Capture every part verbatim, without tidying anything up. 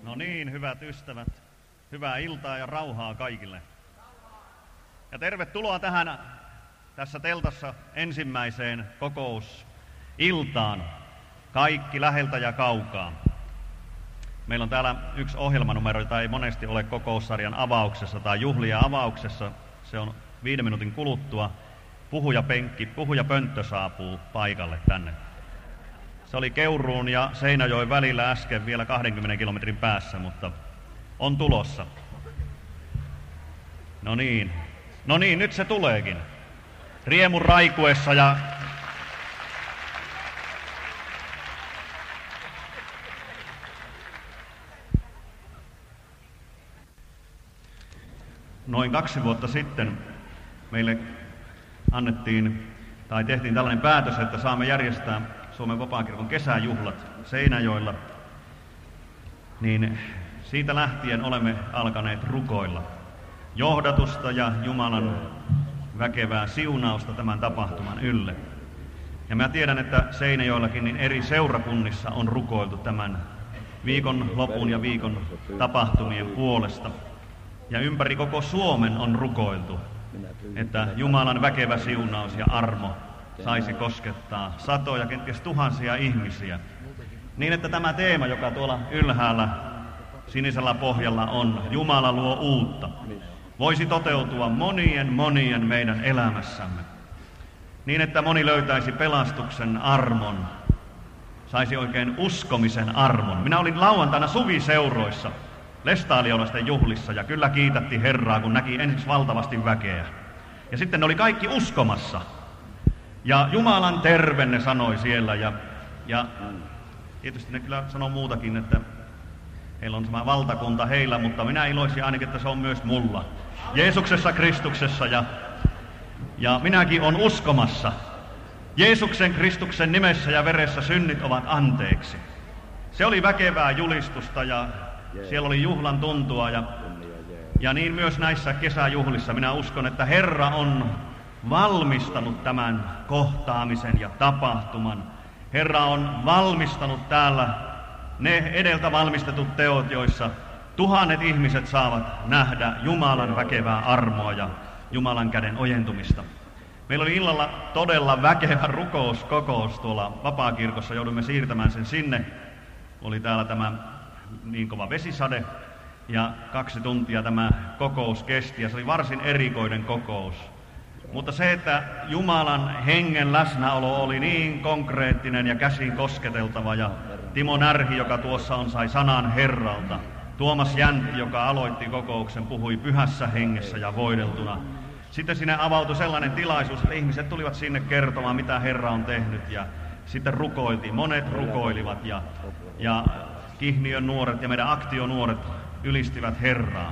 No niin, hyvät ystävät, hyvää iltaa ja rauhaa kaikille. Ja tervetuloa tähän tässä teltassa ensimmäiseen kokousiltaan, kaikki läheltä ja kaukaa. Meillä on täällä yksi ohjelmanumero, jota ei monesti ole kokoussarjan avauksessa tai juhlia avauksessa. Se on viiden minuutin kuluttua. Puhujapenkki, puhujapönttö saapuu paikalle tänne. Se oli Keuruun ja Seinäjoen välillä äsken vielä kahdenkymmenen kilometrin päässä, mutta on tulossa. No niin, no niin, nyt se tuleekin. Riemun raikuessa ja noin kaksi vuotta sitten meille annettiin tai tehtiin tällainen päätös, että saamme järjestää Suomen Vapaakirkon kesäjuhlat Seinäjoella, niin siitä lähtien olemme alkaneet rukoilla johdatusta ja Jumalan väkevää siunausta tämän tapahtuman ylle. Ja mä tiedän, että Seinäjoellakin niin eri seurakunnissa on rukoiltu tämän viikon lopun ja viikon tapahtumien puolesta. Ja ympäri koko Suomen on rukoiltu, että Jumalan väkevä siunaus ja armo saisi koskettaa satoja, kenties tuhansia ihmisiä. Niin, että tämä teema, joka tuolla ylhäällä sinisellä pohjalla on, Jumala luo uutta, voisi toteutua monien monien meidän elämässämme. Niin, että moni löytäisi pelastuksen armon, saisi oikein uskomisen armon. Minä olin lauantaina suviseuroissa lestaaliolaisten juhlissa ja kyllä kiitätti Herraa, kun näki ensiksi valtavasti väkeä. Ja sitten ne oli kaikki uskomassa. Ja Jumalan terve ne sanoi siellä ja, ja tietysti ne kyllä sanoo muutakin, että heillä on sama valtakunta heillä, mutta minä iloisin ainakin, että se on myös mulla. Jeesuksessa Kristuksessa ja, ja minäkin on uskomassa. Jeesuksen Kristuksen nimessä ja veressä synnit ovat anteeksi. Se oli väkevää julistusta ja siellä oli juhlan tuntua ja, ja niin myös näissä kesäjuhlissa minä uskon, että Herra on valmistanut tämän kohtaamisen ja tapahtuman. Herra on valmistanut täällä ne edeltä valmistetut teot, joissa tuhannet ihmiset saavat nähdä Jumalan väkevää armoa ja Jumalan käden ojentumista. Meillä oli illalla todella väkevä rukouskokous tuolla Vapaakirkossa, joudumme siirtämään sen sinne. Oli täällä tämä niin kova vesisade ja kaksi tuntia tämä kokous kesti ja se oli varsin erikoinen kokous. Mutta se, että Jumalan hengen läsnäolo oli niin konkreettinen ja käsin kosketeltava ja Timo Närhi, joka tuossa on, sai sanan Herralta. Tuomas Jäntti, joka aloitti kokouksen, puhui pyhässä hengessä ja voideltuna. Sitten sinne avautui sellainen tilaisuus, että ihmiset tulivat sinne kertomaan, mitä Herra on tehnyt ja sitten rukoiltiin. Monet rukoilivat ja, ja Kihniön nuoret ja meidän aktionuoret ylistivät Herraa.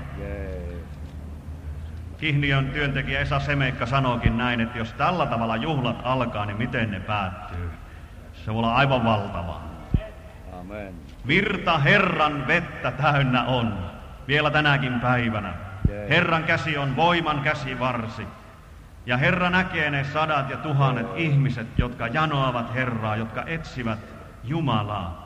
Kihniön työntekijä Esa Semeikka sanoikin näin, että jos tällä tavalla juhlat alkaa, niin miten ne päättyy? Se voi olla aivan valtavaa. Amen. Virta Herran vettä täynnä on, vielä tänäkin päivänä. Herran käsi on voiman käsivarsi. Ja Herra näkee ne sadat ja tuhannet ihmiset, jotka janoavat Herraa, jotka etsivät Jumalaa.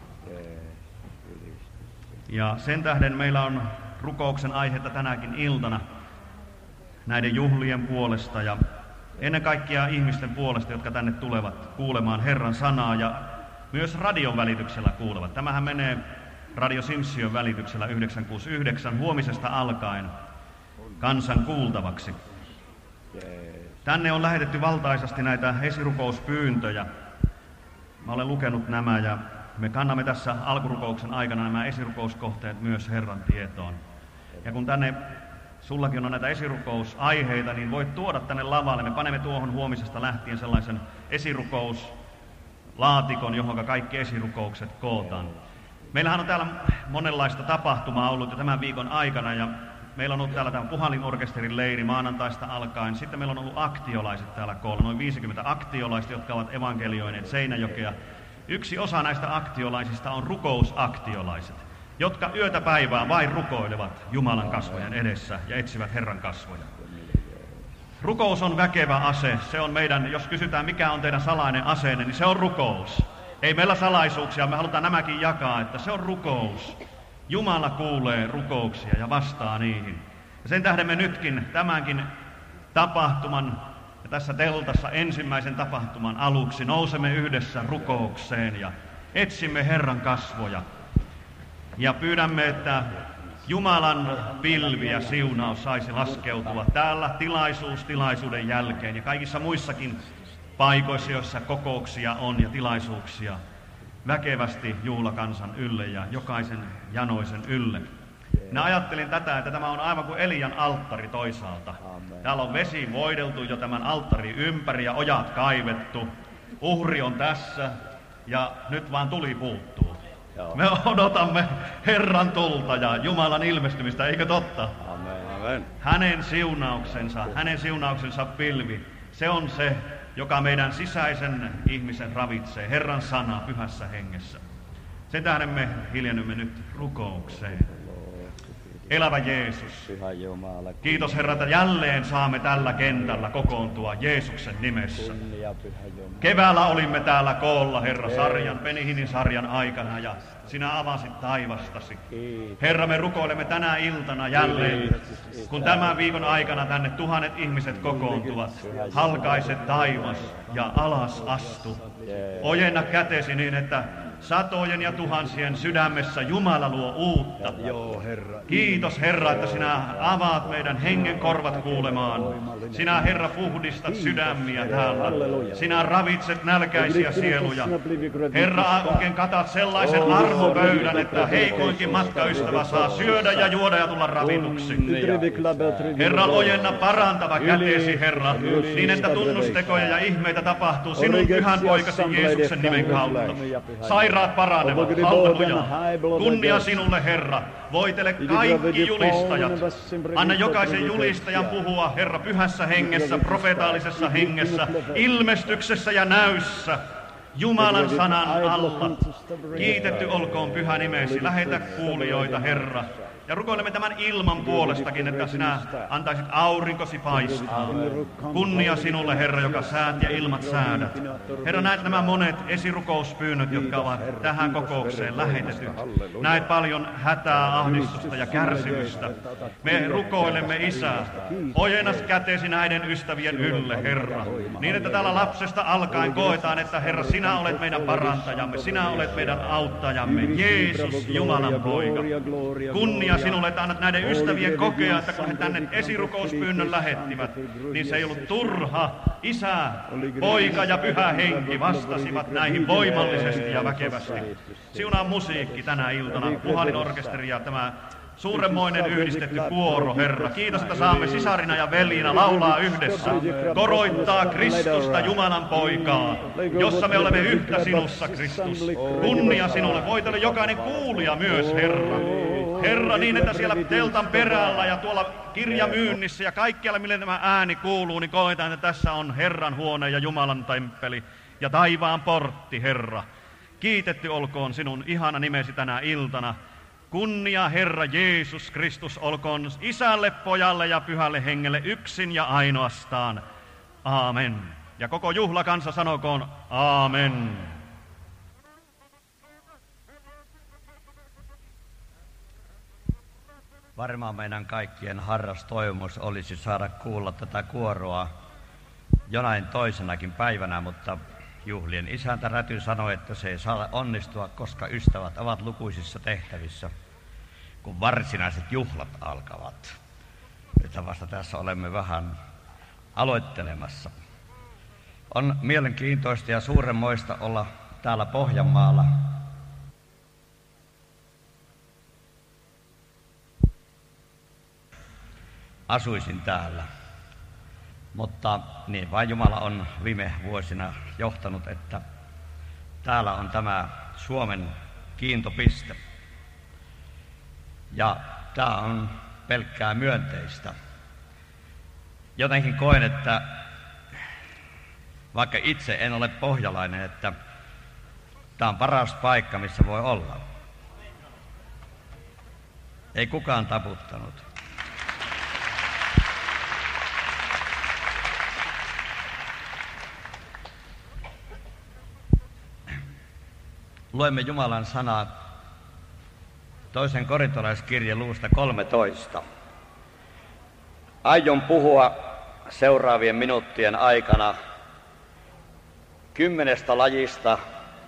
Ja sen tähden meillä on rukouksen aihetta tänäkin iltana näiden juhlien puolesta ja ennen kaikkea ihmisten puolesta, jotka tänne tulevat kuulemaan Herran sanaa ja myös radion välityksellä kuulevat. Tämähän menee Radio Simsion välityksellä yhdeksän kuusi yhdeksän huomisesta alkaen kansan kuultavaksi. Tänne on lähetetty valtaisasti näitä esirukouspyyntöjä. Mä olen lukenut nämä ja me kannamme tässä alkurukouksen aikana nämä esirukouskohteet myös Herran tietoon. Ja kun tänne sullakin on näitä esirukousaiheita, niin voit tuoda tänne lavalle. Me panemme tuohon huomisesta lähtien sellaisen esirukouslaatikon, johon kaikki esirukoukset kootaan. Meillähän on täällä monenlaista tapahtumaa ollut jo tämän viikon aikana ja meillä on ollut täällä tämä Puhalin-orkesterin leiri maanantaista alkaen. Sitten meillä on ollut aktiolaiset täällä koolla, noin viisikymmentä aktiolaista, jotka ovat evankelioineet Seinäjokea. Yksi osa näistä aktiolaisista on rukousaktiolaiset, jotka yötä päivää vain rukoilevat Jumalan kasvojen edessä ja etsivät Herran kasvoja. Rukous on väkevä ase. Se on meidän, jos kysytään mikä on teidän salainen aseenne, niin se on rukous. Ei meillä salaisuuksia, me halutaan nämäkin jakaa, että se on rukous. Jumala kuulee rukouksia ja vastaa niihin. Ja sen tähden me nytkin tämänkin tapahtuman ja tässä teltassa ensimmäisen tapahtuman aluksi nousemme yhdessä rukoukseen ja etsimme Herran kasvoja. Ja pyydämme, että Jumalan pilvi ja siunaus saisi laskeutua täällä tilaisuus tilaisuuden jälkeen ja kaikissa muissakin paikoissa, joissa kokouksia on ja tilaisuuksia väkevästi juhlakansan ylle ja jokaisen janoisen ylle. Minä ajattelin tätä, että tämä on aivan kuin Elian alttari toisaalta. Täällä on vesi voideltu jo tämän alttarin ympäri ja ojat kaivettu. Uhri on tässä ja nyt vaan tuli puuttuu. Me odotamme Herran tulta ja Jumalan ilmestymistä, eikö totta? Amen. Hänen siunauksensa, hänen siunauksensa pilvi, se on se, joka meidän sisäisen ihmisen ravitsee, Herran sana pyhässä hengessä. Sen tähden me hiljennymme nyt rukoukseen. Elävä Jeesus, kiitos Herra, että jälleen saamme tällä kentällä kokoontua Jeesuksen nimessä. Keväällä olimme täällä koolla, Herra, sarjan, Penihinin sarjan aikana, ja sinä avasit taivastasi. Herra, me rukoilemme tänä iltana jälleen, kun tämän viikon aikana tänne tuhannet ihmiset kokoontuvat. Halkaise taivas ja alas astu. Ojenna kätesi niin, että satojen ja tuhansien sydämessä Jumala luo uutta. Kiitos Herra, että sinä avaat meidän hengen korvat kuulemaan. Sinä Herra puhdistat sydämiä täällä. Sinä ravitset nälkäisiä sieluja. Herra, oikein katat sellaisen armopöydän, että heikoinkin matkaystävä saa syödä ja juoda ja tulla ravituksi. Herra, ojenna parantava kätesi, Herra, niin että tunnustekoja ja ihmeitä tapahtuu sinun pyhän poikasi Jeesuksen nimen kautta. Sairaat paranevat, halleluja. Kunnia sinulle, Herra. Voitele kaikki julistajat. Anna jokaisen julistajan puhua, Herra, pyhässä hengessä, profetaalisessa hengessä, ilmestyksessä ja näyssä, Jumalan sanan alla. Kiitetty olkoon pyhä nimesi. Lähetä kuulijoita, Herra. Ja rukoilemme tämän ilman puolestakin, että sinä antaisit aurinkosi paistaa. Kunnia sinulle, Herra, joka säät ja ilmat säädät. Herra, näet nämä monet esirukouspyynnöt, jotka ovat tähän kokoukseen lähetetyt. Näet paljon hätää, ahdistusta ja kärsimystä. Me rukoilemme, Isä, ojennas kätesi näiden ystävien ylle, Herra. Niin, että täällä lapsesta alkaen koetaan, että Herra, sinä olet meidän parantajamme, sinä olet meidän auttajamme, Jeesus, Jumalan poika. Kunnia sinulle, että annat näiden ystävien kokea, että kun he tänne esirukouspyynnön lähettivät, niin se ei ollut turha. Isä, poika ja pyhä henki vastasivat näihin voimallisesti ja väkevästi. Siunaa musiikki tänä iltana, Puhalin orkesteri ja tämä suuremmoinen yhdistetty kuoro, Herra. Kiitos, että saamme sisarina ja veljinä laulaa yhdessä, koroittaa Kristusta, Jumalan poikaa, jossa me olemme yhtä sinussa, Kristus. Kunnia sinulle, voitele jokainen kuulija myös, Herra. Herra, niin että siellä teltan perällä ja tuolla kirjamyynnissä ja kaikkialla, mille tämä ääni kuuluu, niin koetaan, että tässä on Herran huone ja Jumalan temppeli ja taivaan portti, Herra. Kiitetty olkoon sinun ihana nimesi tänä iltana. Kunnia Herra Jeesus Kristus olkoon Isälle, Pojalle ja Pyhälle Hengelle yksin ja ainoastaan. Aamen. Ja koko juhlakansa sanokoon aamen. Varmaan meidän kaikkien harras toivomus olisi saada kuulla tätä kuoroa jonain toisenakin päivänä, mutta juhlien isäntä Räty sanoi, että se ei saa onnistua, koska ystävät ovat lukuisissa tehtävissä, kun varsinaiset juhlat alkavat. Nyt vasta tässä olemme vähän aloittelemassa. On mielenkiintoista ja suuremmoista olla täällä Pohjanmaalla. Asuisin täällä, mutta niin vain Jumala on viime vuosina johtanut, että täällä on tämä Suomen kiintopiste. Ja tämä on pelkkää myönteistä. Jotenkin koen, että vaikka itse en ole pohjalainen, että tämä on paras paikka, missä voi olla. Ei kukaan taputtanut. Luemme Jumalan sanaa Toisen korintolaiskirje luusta kolmetoista. Aion puhua seuraavien minuuttien aikana kymmenestä lajista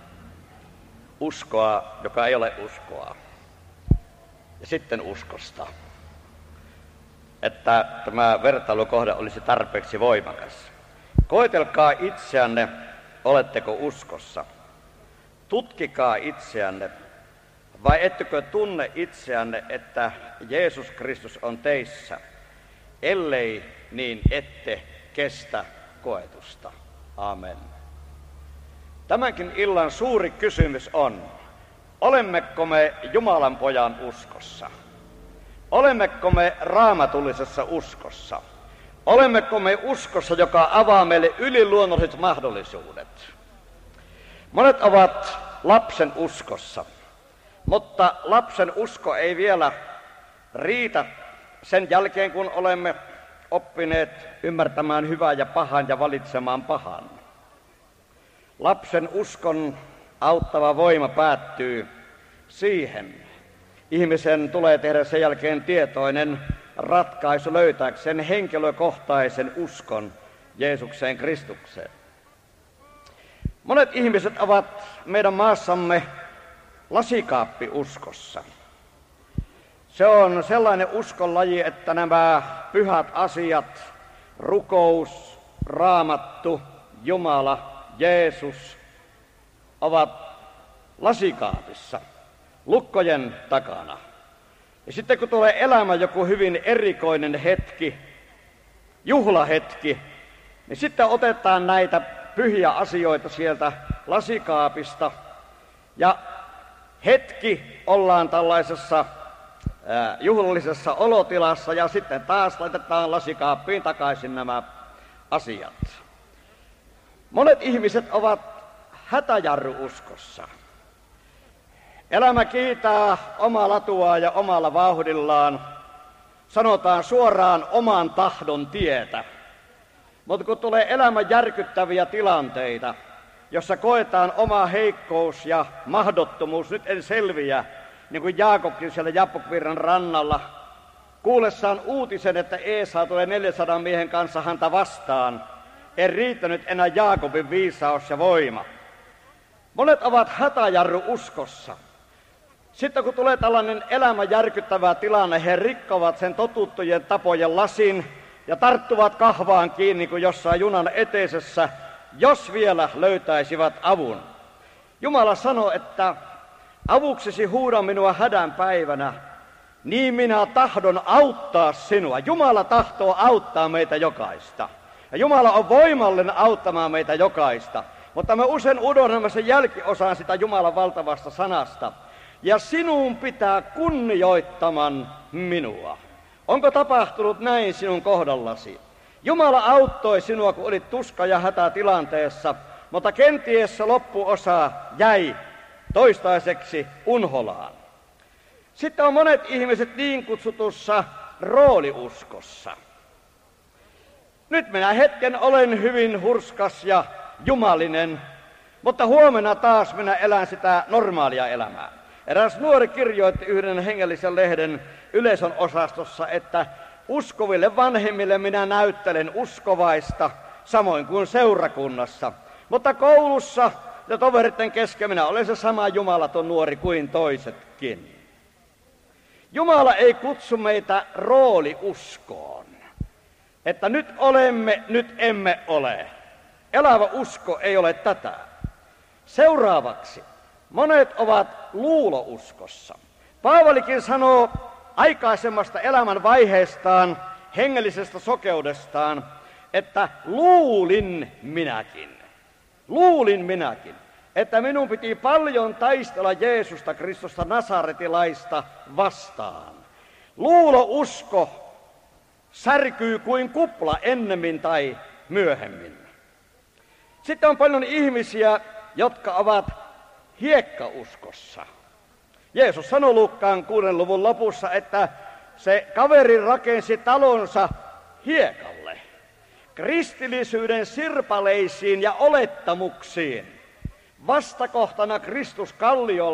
uskoa, joka ei ole uskoa, ja sitten uskosta, että tämä vertailukohde olisi tarpeeksi voimakas. Koetelkaa itseänne, oletteko uskossa. Tutkikaa itseänne, vai ettekö tunne itseänne, että Jeesus Kristus on teissä, ellei niin ette kestä koetusta. Amen. Tämänkin illan suuri kysymys on, olemmeko me Jumalan pojan uskossa? Olemmeko me raamatullisessa uskossa? Olemmeko me uskossa, joka avaa meille yliluonnolliset mahdollisuudet? Monet ovat lapsen uskossa, mutta lapsen usko ei vielä riitä sen jälkeen, kun olemme oppineet ymmärtämään hyvän ja pahan ja valitsemaan pahan. Lapsen uskon auttava voima päättyy siihen. Ihmisen tulee tehdä sen jälkeen tietoinen ratkaisu löytääkseen henkilökohtaisen uskon Jeesukseen Kristukseen. Monet ihmiset ovat meidän maassamme lasikaappiuskossa. Se on sellainen uskonlaji, että nämä pyhät asiat, rukous, raamattu, Jumala, Jeesus, ovat lasikaapissa, lukkojen takana. Ja sitten kun tulee elämä joku hyvin erikoinen hetki, juhlahetki, niin sitten otetaan näitä pyhiä asioita sieltä lasikaapista ja hetki ollaan tällaisessa ää, juhlallisessa olotilassa ja sitten taas laitetaan lasikaappiin takaisin nämä asiat. Monet ihmiset ovat hätäjarru-uskossa. Elämä kiitää omaa latuaan ja omalla vauhdillaan, sanotaan suoraan oman tahdon tietä. Mutta kun tulee elämän järkyttäviä tilanteita, jossa koetaan oma heikkous ja mahdottomuus, nyt en selviä, niin kuin Jaakobkin siellä Jabbokvirran rannalla, kuullessaan uutisen, että Eesaa tulee neljänsadan miehen kanssa häntä vastaan, ei riittänyt enää Jaakobin viisaus ja voima. Monet ovat hätäjarru uskossa. Sitten kun tulee tällainen elämän järkyttävä tilanne, he rikkovat sen totuttujen tapojen lasin ja tarttuvat kahvaan kiinni kuin jossain junan eteisessä, jos vielä löytäisivät avun. Jumala sanoo, että avuksesi huuda minua hädän päivänä, niin minä tahdon auttaa sinua. Jumala tahtoo auttaa meitä jokaista. Ja Jumala on voimallinen auttamaan meitä jokaista. Mutta me usein unohdamme sen jälkiosaan sitä Jumalan valtavasta sanasta. Ja sinun pitää kunnioittaman minua. Onko tapahtunut näin sinun kohdallasi? Jumala auttoi sinua, kun olit tuska- ja hätätilanteessa, mutta kenties loppuosa jäi toistaiseksi unholaan. Sitten on monet ihmiset niin kutsutussa rooliuskossa. Nyt minä hetken olen hyvin hurskas ja jumalinen, mutta huomenna taas minä elän sitä normaalia elämää. Eräs nuori kirjoitti yhden hengellisen lehden yleisön osastossa, että uskoville vanhemmille minä näyttelen uskovaista, samoin kuin seurakunnassa. Mutta koulussa ja toveritten kesken minä olen se sama jumalaton nuori kuin toisetkin. Jumala ei kutsu meitä rooliuskoon, että nyt olemme, nyt emme ole. Elävä usko ei ole tätä. Seuraavaksi monet ovat luulouskossa. Paavalikin sanoo aikaisemmasta elämän vaiheestaan, hengellisestä sokeudestaan, että luulin minäkin, luulin minäkin, että minun piti paljon taistella Jeesusta Kristusta Nasaretilaista vastaan. Luulousko särkyy kuin kupla ennemmin tai myöhemmin. Sitten on paljon ihmisiä, jotka ovat hiekkauskossa. Jeesus sanoi Luukkaan kuuden luvun lopussa, että se kaveri rakensi talonsa hiekalle, kristillisyyden sirpaleisiin ja olettamuksiin. Vastakohtana Kristus kalliolle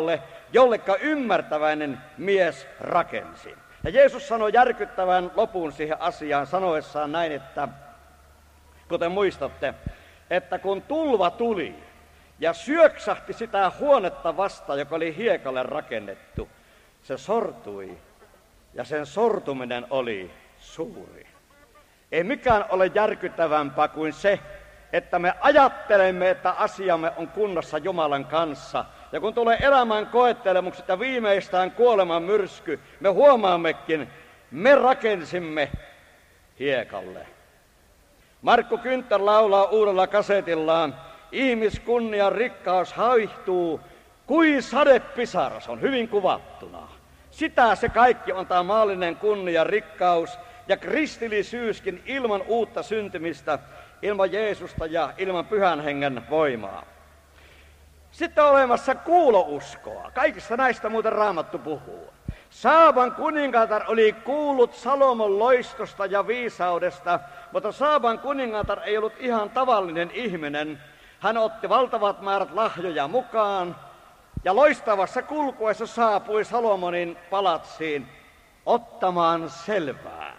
jolleka ymmärtäväinen mies rakensi. Ja Jeesus sanoi järkyttävän lopun siihen asiaan sanoessaan näin, että kuten muistatte, että kun tulva tuli ja syöksahti sitä huonetta vastaan, joka oli hiekalle rakennettu, se sortui ja sen sortuminen oli suuri. Ei mikään ole järkyttävämpää kuin se, että me ajattelemme, että asiamme on kunnossa Jumalan kanssa. Ja kun tulee elämän koettelemukset ja viimeistään kuoleman myrsky, me huomaammekin, me rakensimme hiekalle. Markku Günther laulaa uudella kasetillaan, ihmiskunnian rikkaus haihtuu kuin sadepisara, se on hyvin kuvattuna. Sitä se kaikki on tämä maallinen kunnian rikkaus ja kristillisyyskin ilman uutta syntymistä, ilman Jeesusta ja ilman Pyhän Hengen voimaa. Sitten on olemassa kuulouskoa. Kaikista näistä muuten Raamattu puhuu. Saaban kuningatar oli kuullut Salomon loistosta ja viisaudesta, mutta Saaban kuningatar ei ollut ihan tavallinen ihminen. Hän otti valtavat määrät lahjoja mukaan ja loistavassa kulkuessa saapui Salomonin palatsiin ottamaan selvää.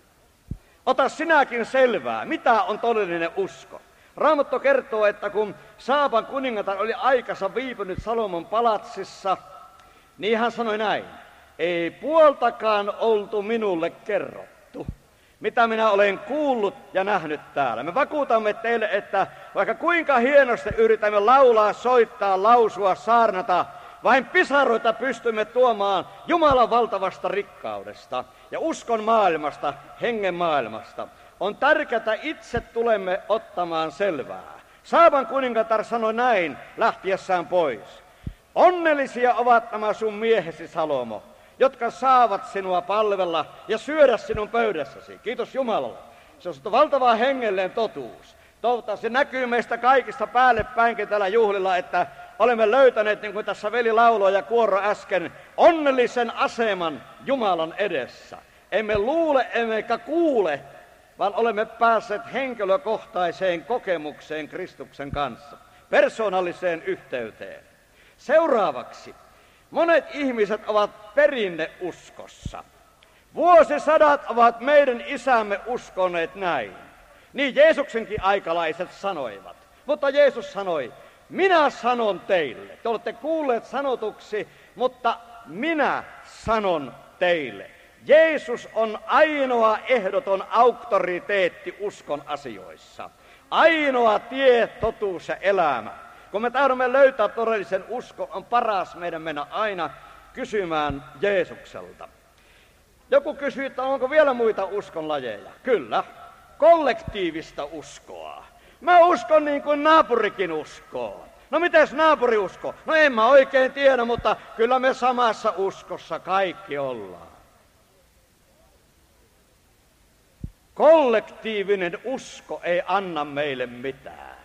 Ota sinäkin selvää, mitä on todellinen usko. Raamattu kertoo, että kun Saaban kuningatar oli aikansa viipynyt Salomon palatsissa, niin hän sanoi näin, ei puoltakaan oltu minulle kerrottu, mitä minä olen kuullut ja nähnyt täällä. Me vakuutamme teille, että vaikka kuinka hienosti yritämme laulaa, soittaa, lausua, saarnata, vain pisaroita pystymme tuomaan Jumalan valtavasta rikkaudesta ja uskon maailmasta, hengen maailmasta. On tärkeää, itse tulemme ottamaan selvää. Saaban kuningatar sanoi näin lähtiessään pois. Onnellisia ovat nämä sun miehesi, Salomo, jotka saavat sinua palvella ja syödä sinun pöydässäsi. Kiitos Jumalalle. Se on valtava hengellinen totuus. Toivottavasti näkyy meistä kaikista päälle päinkin tällä juhlilla, että olemme löytäneet, niin kuin tässä veli lauloi ja kuoro äsken, onnellisen aseman Jumalan edessä. Emme luule, emmekä kuule, vaan olemme päässeet henkilökohtaiseen kokemukseen Kristuksen kanssa, persoonalliseen yhteyteen. Seuraavaksi, monet ihmiset ovat perinneuskossa. Vuosisadat ovat meidän isämme uskoneet näin. Niin Jeesuksenkin aikalaiset sanoivat. Mutta Jeesus sanoi, minä sanon teille. Te olette kuulleet sanotuksi, mutta minä sanon teille. Jeesus on ainoa ehdoton auktoriteetti uskon asioissa. Ainoa tie, totuus ja elämä. Kun me tahdomme löytää todellisen uskon, on paras meidän mennä aina kysymään Jeesukselta. Joku kysyy, että onko vielä muita uskonlajeja? Kyllä, kollektiivista uskoa. Mä uskon niin kuin naapurikin uskoo. No mites naapuri uskoo? No en mä oikein tiedä, mutta kyllä me samassa uskossa kaikki ollaan. Kollektiivinen usko ei anna meille mitään.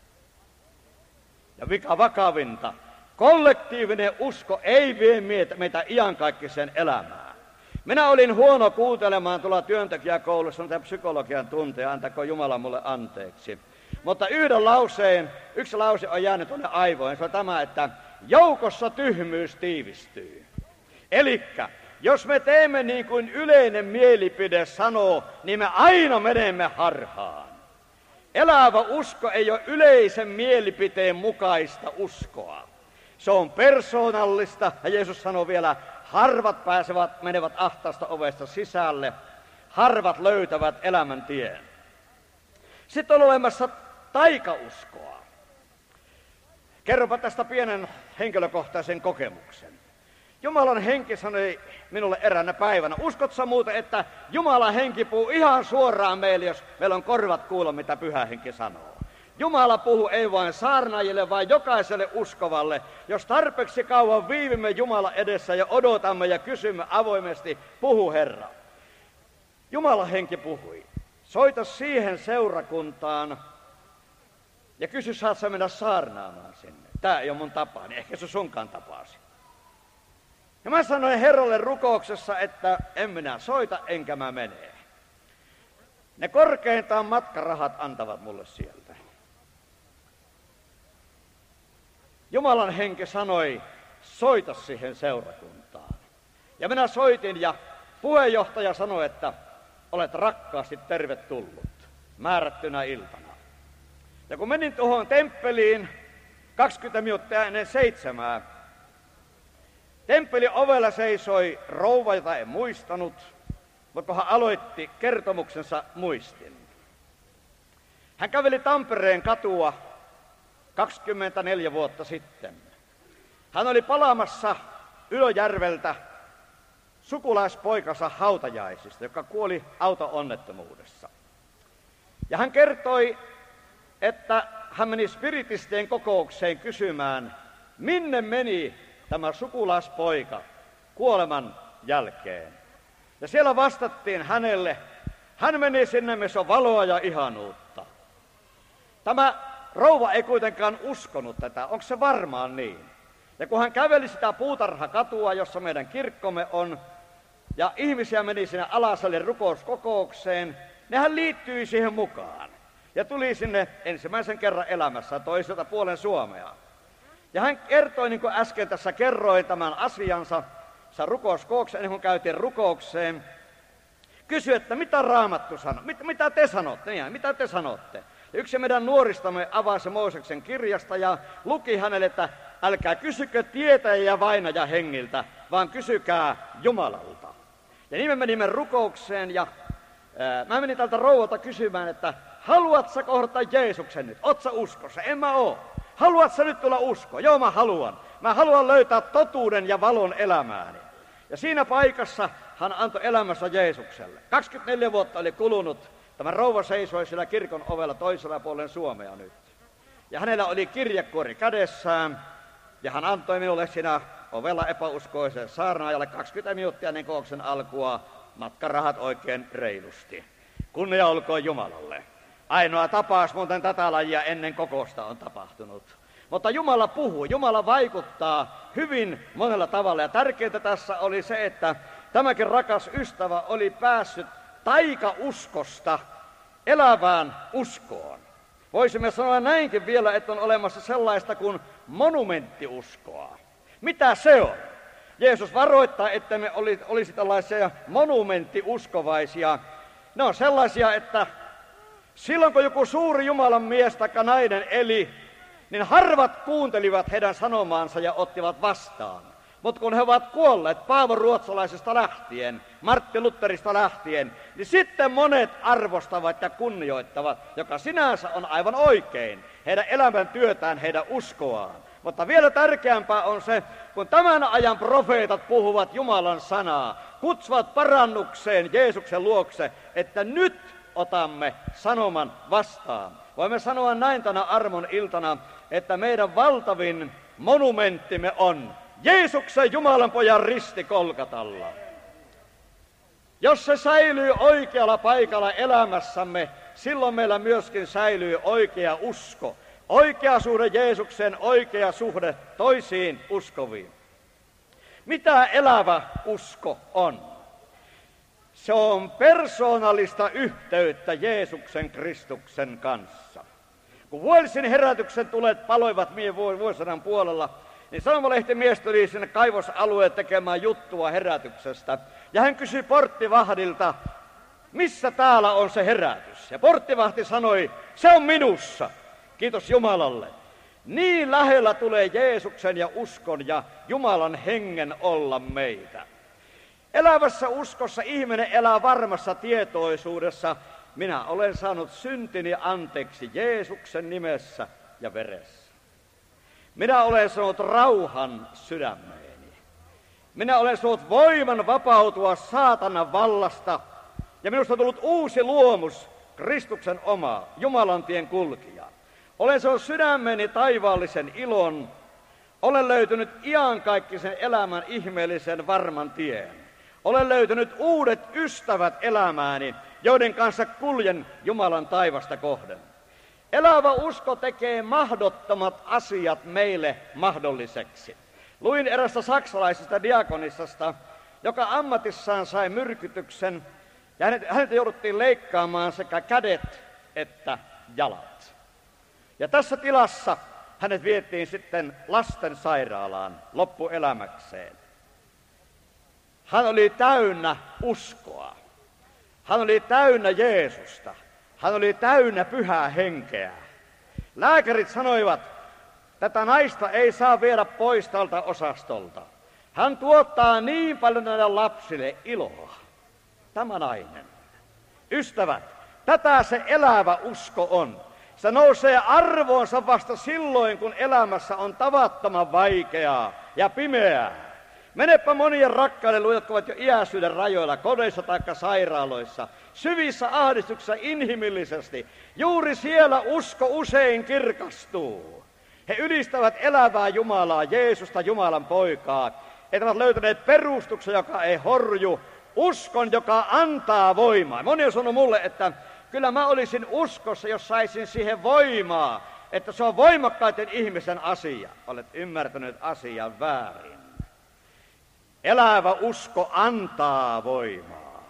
Ja mikä vakavinta, kollektiivinen usko ei vie meitä iankaikkiseen elämään. Minä olin huono kuuntelemaan tuolla työntekijäkoulussa näitä psykologian tunteja, antako Jumala mulle anteeksi. Mutta yhden lauseen, yksi lause on jäänyt tuonne aivoihin, se on tämä, että joukossa tyhmyys tiivistyy. Elikkä, jos me teemme niin kuin yleinen mielipide sanoo, niin me aina menemme harhaan. Elävä usko ei ole yleisen mielipiteen mukaista uskoa. Se on persoonallista, ja Jeesus sanoo vielä, harvat pääsevät, menevät ahtaasta ovesta sisälle, harvat löytävät elämän tien. Sitten on olemassa taikauskoa. Kerropa tästä pienen henkilökohtaisen kokemuksen. Jumalan henki sanoi minulle eräänä päivänä, uskotko sä muuten, että Jumalan henki puhuu ihan suoraan meille, jos meillä on korvat kuulla, mitä Pyhä Henki sanoo. Jumala puhuu ei vain saarnaajille, vaan jokaiselle uskovalle. Jos tarpeeksi kauan viivimme Jumalan edessä ja odotamme ja kysymme avoimesti, puhu Herra. Jumalan henki puhui. Soita siihen seurakuntaan ja kysy, saat sä mennä saarnaamaan sinne. Tää ei ole mun tapaani, ehkä se sunkaan tapaasi. Ja mä sanoin Herralle rukouksessa, että en minä soita, enkä mä mene. Ne korkeintaan matkarahat antavat mulle sieltä. Jumalan henki sanoi, soita siihen seurakuntaan. Ja minä soitin ja puheenjohtaja sanoi, että olet rakkaasti tervetullut määrättynä iltana. Ja kun menin tuohon temppeliin kaksikymmentä minuuttia ennen seitsemää, temppelin ovella seisoi rouva, jota en muistanut, mutta kun hän aloitti kertomuksensa, muistin. Hän käveli Tampereen katua kaksikymmentäneljä vuotta sitten. Hän oli palaamassa Ylöjärveltä sukulaispoikansa hautajaisista, joka kuoli auto-onnettomuudessa. Ja hän kertoi, että hän meni spiritistien kokoukseen kysymään, minne meni tämä sukulaispoika kuoleman jälkeen. Ja siellä vastattiin hänelle, hän meni sinne, missä on valoa ja ihanuutta. Tämä rouva ei kuitenkaan uskonut tätä, onko se varmaan niin? Ja kun hän käveli sitä puutarhakatua, jossa meidän kirkkomme on, ja ihmisiä meni sinne Alasalin rukouskokoukseen, niin hän liittyi siihen mukaan. Ja tuli sinne ensimmäisen kerran elämässä toiselta puolen Suomea. Ja hän kertoi, niin kuin äsken tässä kerroin tämän asiansa, rukouskokoukseen, ennen kuin käytiin rukoukseen, kysyi, että mitä Raamattu sanoo, mit, mitä te sanotte, niin, mitä te sanotte. Ja yksi meidän nuoristamme avasi Mooseksen kirjasta ja luki hänelle, että älkää kysykö tietäjä ja vainaja hengiltä, vaan kysykää Jumalalta. Ja niin me menimme rukoukseen ja ää, mä menin tältä rouvalta kysymään, että haluatko kohdata Jeesuksen nyt? Oot sä uskossa? En mä oo. Haluatko nyt tulla uskoon? Joo, mä haluan. Mä haluan löytää totuuden ja valon elämääni. Ja siinä paikassa hän antoi elämässä Jeesukselle. kaksikymmentäneljä vuotta oli kulunut. Tämä rouva seisoi siellä kirkon ovella toisella puolen Suomea nyt. Ja hänellä oli kirjekuori kädessään. Ja hän antoi minulle siinä ovella epäuskoiselle saarnaajalle kaksikymmentä minuuttia ennen kokouksen alkua matkarahat oikein reilusti. Kunnia olkoon Jumalalle. Ainoa tapaus muuten tätä lajia ennen kokousta on tapahtunut. Mutta Jumala puhuu, Jumala vaikuttaa hyvin monella tavalla. Ja tärkeintä tässä oli se, että tämäkin rakas ystävä oli päässyt taikauskosta elävään uskoon. Voisimme sanoa näinkin vielä, että on olemassa sellaista kuin monumenttiuskoa. Mitä se on? Jeesus varoittaa, että me olisi tällaisia monumenttiuskovaisia. Ne on sellaisia, että silloin kun joku suuri Jumalan mies tai nainen eli, niin harvat kuuntelivat heidän sanomaansa ja ottivat vastaan. Mutta kun he ovat kuolleet Paavo Ruotsalaisesta lähtien, Martti Lutherista lähtien, niin sitten monet arvostavat ja kunnioittavat, joka sinänsä on aivan oikein, heidän elämäntyötään, heidän uskoaan. Mutta vielä tärkeämpää on se, kun tämän ajan profeetat puhuvat Jumalan sanaa, kutsuvat parannukseen Jeesuksen luokse, että nyt otamme sanoman vastaan. Voimme sanoa näin tänä armon iltana, että meidän valtavin monumenttimme on Jeesuksen Jumalan pojan risti Kolkatalla. Jos se säilyy oikealla paikalla elämässämme, silloin meillä myöskin säilyy oikea usko. Oikea suhde Jeesuksen, oikea suhde toisiin uskoviin. Mitä elävä usko on? Se on persoonallista yhteyttä Jeesuksen Kristuksen kanssa. Kun Walesin herätyksen tulet paloivat mie vuosisadan puolella, niin sanomalehtimies tuli sinne kaivosalueelle tekemään juttua herätyksestä. Ja hän kysyi porttivahdilta, missä täällä on se herätys? Ja porttivahti sanoi, se on minussa. Kiitos Jumalalle. Niin lähellä tulee Jeesuksen ja uskon ja Jumalan hengen olla meitä. Elävässä uskossa ihminen elää varmassa tietoisuudessa. Minä olen saanut syntini anteeksi Jeesuksen nimessä ja veressä. Minä olen saanut rauhan sydämeeni. Minä olen saanut voiman vapautua saatanan vallasta. Ja minusta on tullut uusi luomus, Kristuksen oma, Jumalan tien kulkija. Olen saanut sydämeni taivaallisen ilon. Olen löytynyt iankaikkisen elämän ihmeellisen varman tien. Olen löytänyt uudet ystävät elämääni, joiden kanssa kuljen Jumalan taivasta kohden. Elävä usko tekee mahdottomat asiat meille mahdolliseksi. Luin erästä saksalaisesta diakonissasta, joka ammatissaan sai myrkytyksen, ja häneltä jouduttiin leikkaamaan sekä kädet että jalat. Ja tässä tilassa hänet vietiin sitten lastensairaalaan loppuelämäkseen. Hän oli täynnä uskoa. Hän oli täynnä Jeesusta. Hän oli täynnä pyhää henkeä. Lääkärit sanoivat, tätä naista ei saa viedä pois tältä osastolta. Hän tuottaa niin paljon näille lapsille iloa. Tämä nainen. Ystävät, tätä se elävä usko on. Se nousee arvoonsa vasta silloin, kun elämässä on tavattoman vaikeaa ja pimeää. Menepä monien rakkaille luo, jotka ovat jo iäisyyden rajoilla, kodeissa tai sairaaloissa, syvissä ahdistuksissa inhimillisesti. Juuri siellä usko usein kirkastuu. He ylistävät elävää Jumalaa, Jeesusta, Jumalan poikaa. He ovat löytäneet perustuksen, joka ei horju, uskon, joka antaa voimaa. Moni on sanonut mulle, että kyllä mä olisin uskossa, jos saisin siihen voimaa, että se on voimakkaiden ihmisen asia. Olet ymmärtänyt asian väärin. Elävä usko antaa voimaa.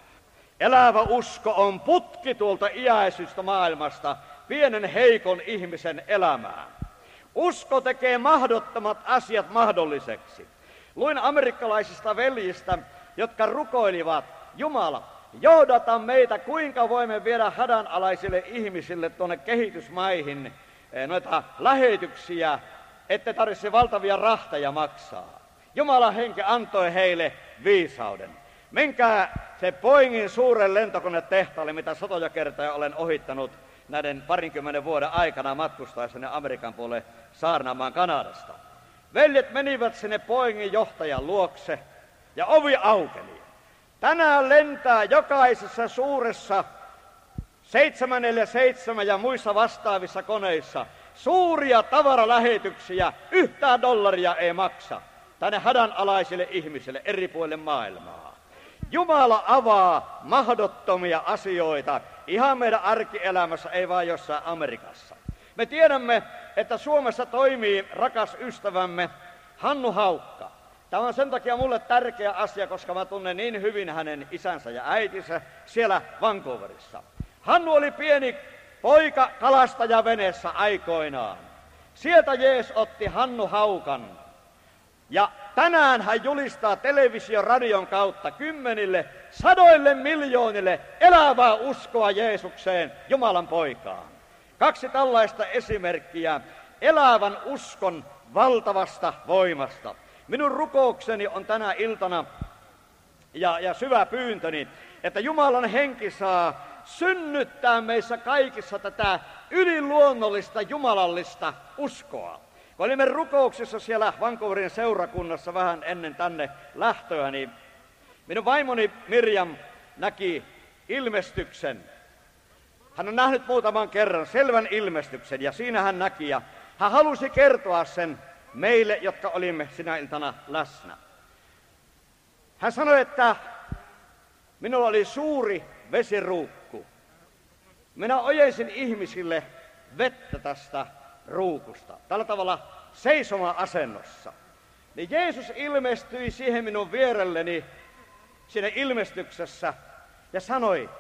Elävä usko on putki tuolta iäisystä maailmasta pienen heikon ihmisen elämään. Usko tekee mahdottomat asiat mahdolliseksi. Luin amerikkalaisista veljistä, jotka rukoilivat, Jumala, johdata meitä, kuinka voimme viedä hädänalaisille ihmisille tuonne kehitysmaihin noita lähetyksiä, ettei tarvitse valtavia rahteja maksaa. Jumalan henki antoi heille viisauden. Menkää se Boeingin suuren lentokonetehtaalle, mitä satoja kertaa olen ohittanut näiden parinkymmenen vuoden aikana matkustaessani Amerikan puolelle saarnaamaan Kanadasta. Veljet menivät sinne Boeingin johtajan luokse ja ovi aukeni. Tänään lentää jokaisessa suuressa seitsemän neljä seitsemän ja muissa vastaavissa koneissa suuria tavaralähetyksiä, yhtään dollaria ei maksa tänne hädänalaisille ihmisille eri puolille maailmaa. Jumala avaa mahdottomia asioita ihan meidän arkielämässä, ei vain jossain Amerikassa. Me tiedämme, että Suomessa toimii rakas ystävämme Hannu Haukka. Tämä on sen takia mulle tärkeä asia, koska mä tunnen niin hyvin hänen isänsä ja äitinsä siellä Vancouverissa. Hannu oli pieni poika kalastajaveneessä aikoinaan. Sieltä Jeesus otti Hannu Haukan. Ja tänään hän julistaa television radion kautta kymmenille, sadoille miljoonille elävää uskoa Jeesukseen, Jumalan poikaan. Kaksi tällaista esimerkkiä elävän uskon valtavasta voimasta. Minun rukoukseni on tänä iltana ja, ja syvä pyyntöni, että Jumalan henki saa synnyttää meissä kaikissa tätä yliluonnollista jumalallista uskoa. Kun olimme rukouksessa siellä Vancouverin seurakunnassa vähän ennen tänne lähtöä, niin minun vaimoni Mirjam näki ilmestyksen. Hän on nähnyt muutaman kerran selvän ilmestyksen ja siinä hän näki ja hän halusi kertoa sen meille, jotka olimme sinä iltana läsnä. Hän sanoi, että minulla oli suuri vesiruukku. Minä ojensin ihmisille vettä tästä ruukusta, tällä tavalla seisoma-asennossa. Niin Jeesus ilmestyi siihen minun vierelleni siinä ilmestyksessä ja sanoi,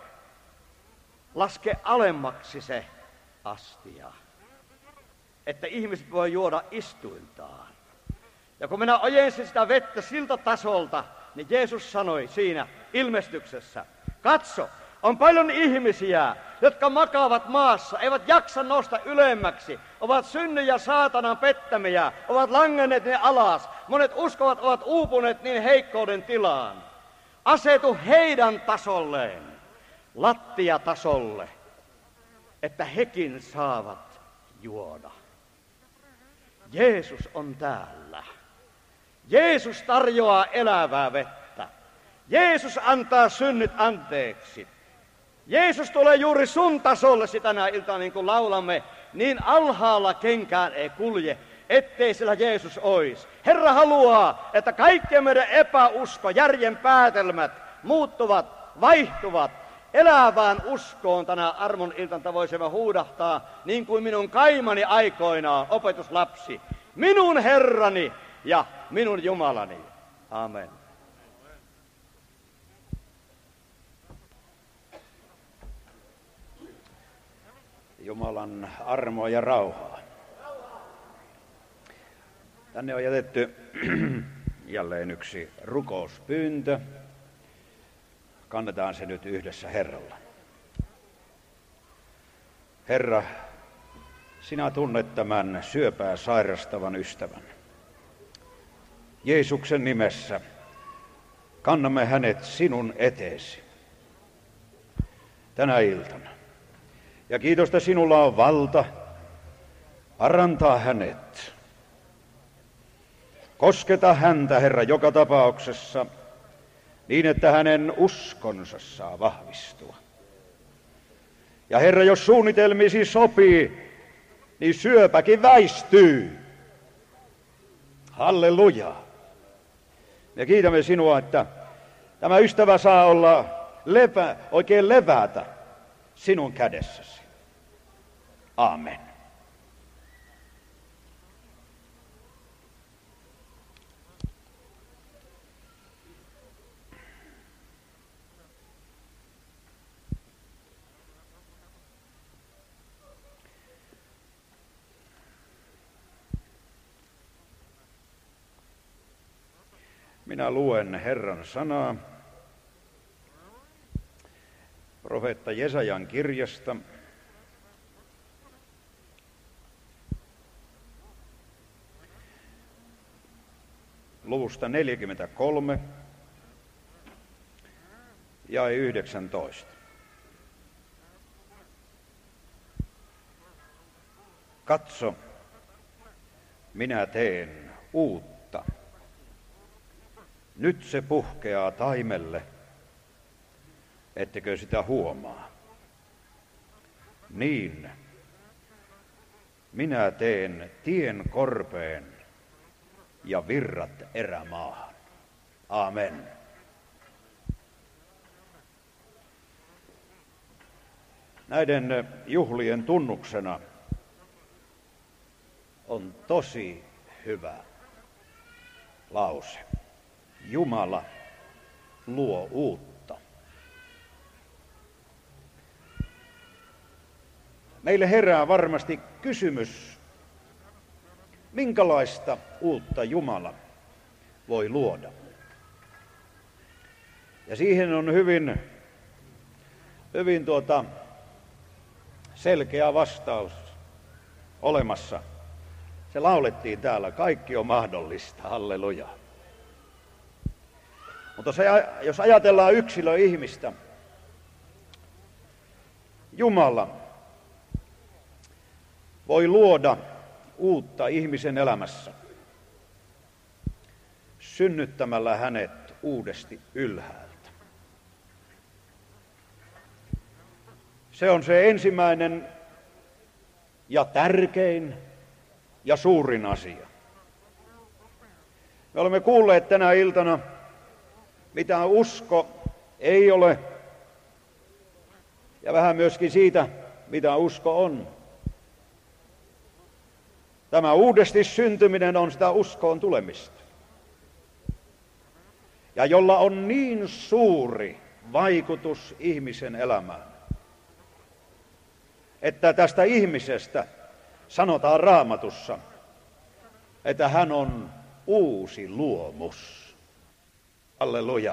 laske alemmaksi se astia, että ihmiset voi juoda istuintaan. Ja kun minä ojensin sitä vettä siltä tasolta, niin Jeesus sanoi siinä ilmestyksessä, katso, on paljon ihmisiä, jotka makaavat maassa, eivät jaksa nousta ylemmäksi, ovat synnin ja saatanan pettämiä, ovat langenneet ne alas. Monet uskovat ovat uupuneet niin heikkouden tilaan. Asetu heidän tasolleen, lattiatasolle, että hekin saavat juoda. Jeesus on täällä. Jeesus tarjoaa elävää vettä. Jeesus antaa synnit anteeksi. Jeesus tulee juuri sun tasollesi tänä iltana, niin kuin laulamme, niin alhaalla kenkään ei kulje, ettei sillä Jeesus ois. Herra haluaa, että kaikkien meidän epäusko, järjen päätelmät muuttuvat, vaihtuvat elävään uskoon tänä armon iltana voisimme huudahtaa, niin kuin minun kaimani aikoinaan opetuslapsi. Minun Herrani ja minun Jumalani. Amen. Jumalan armoa ja rauhaa Tänne on jätetty jälleen yksi rukouspyyntö. Kannetaan se nyt yhdessä Herralla. Herra, sinä tunnet tämän syöpää sairastavan ystävän. Jeesuksen nimessä kannamme hänet sinun eteesi tänä iltana. Ja kiitosta sinulla on valta parantaa hänet. Kosketa häntä, Herra, joka tapauksessa niin, että hänen uskonsa saa vahvistua. Ja Herra, jos suunnitelmisi sopii, niin syöpäkin väistyy. Halleluja. Me kiitämme sinua, että tämä ystävä saa olla lepä, oikein levätä sinun kädessäsi. Aamen. Minä luen Herran sanaa profeetta Jesajan kirjasta. Luvusta neljäkymmentäkolme ja yhdeksäntoista. Katso, minä teen uutta. Nyt se puhkeaa taimelle, ettekö sitä huomaa. Niin, minä teen tien korpeen ja virrat erämaahan. Aamen. Näiden juhlien tunnuksena on tosi hyvä lause. Jumala luo uutta. Meille herää varmasti kysymys, minkälaista uutta Jumala voi luoda. Ja siihen on hyvin, hyvin tuota selkeä vastaus olemassa. Se laulettiin täällä, kaikki on mahdollista, halleluja. Mutta se, jos ajatellaan yksilöihmistä, Jumala voi luoda uutta ihmisen elämässä synnyttämällä hänet uudesti ylhäältä. Se on se ensimmäinen ja tärkein ja suurin asia. Me olemme kuulleet tänä iltana, mitä usko ei ole, ja vähän myöskin siitä, mitä usko on. Tämä uudesti syntyminen on sitä uskoon tulemista. Ja jolla on niin suuri vaikutus ihmisen elämään, että tästä ihmisestä sanotaan Raamatussa, että hän on uusi luomus. Halleluja.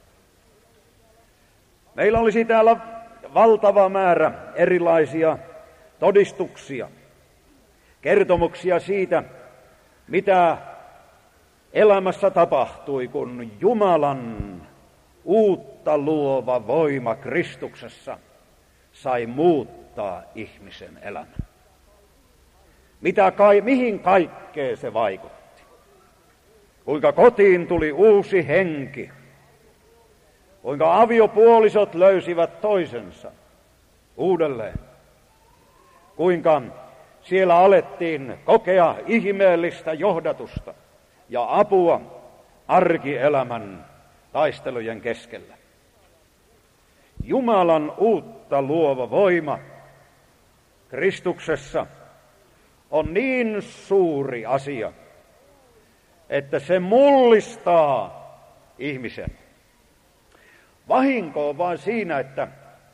Meillä olisi täällä valtava määrä erilaisia todistuksia, kertomuksia siitä, mitä elämässä tapahtui, kun Jumalan uutta luova voima Kristuksessa sai muuttaa ihmisen elämän. Mitä kai, mihin kaikkeen se vaikutti? Kuinka kotiin tuli uusi henki, kuinka aviopuolisot löysivät toisensa uudelleen, kuinka siellä alettiin kokea ihmeellistä johdatusta ja apua arkielämän taistelujen keskellä. Jumalan uutta luova voima Kristuksessa on niin suuri asia, että se mullistaa ihmisen. Vahinko on vain siinä, että,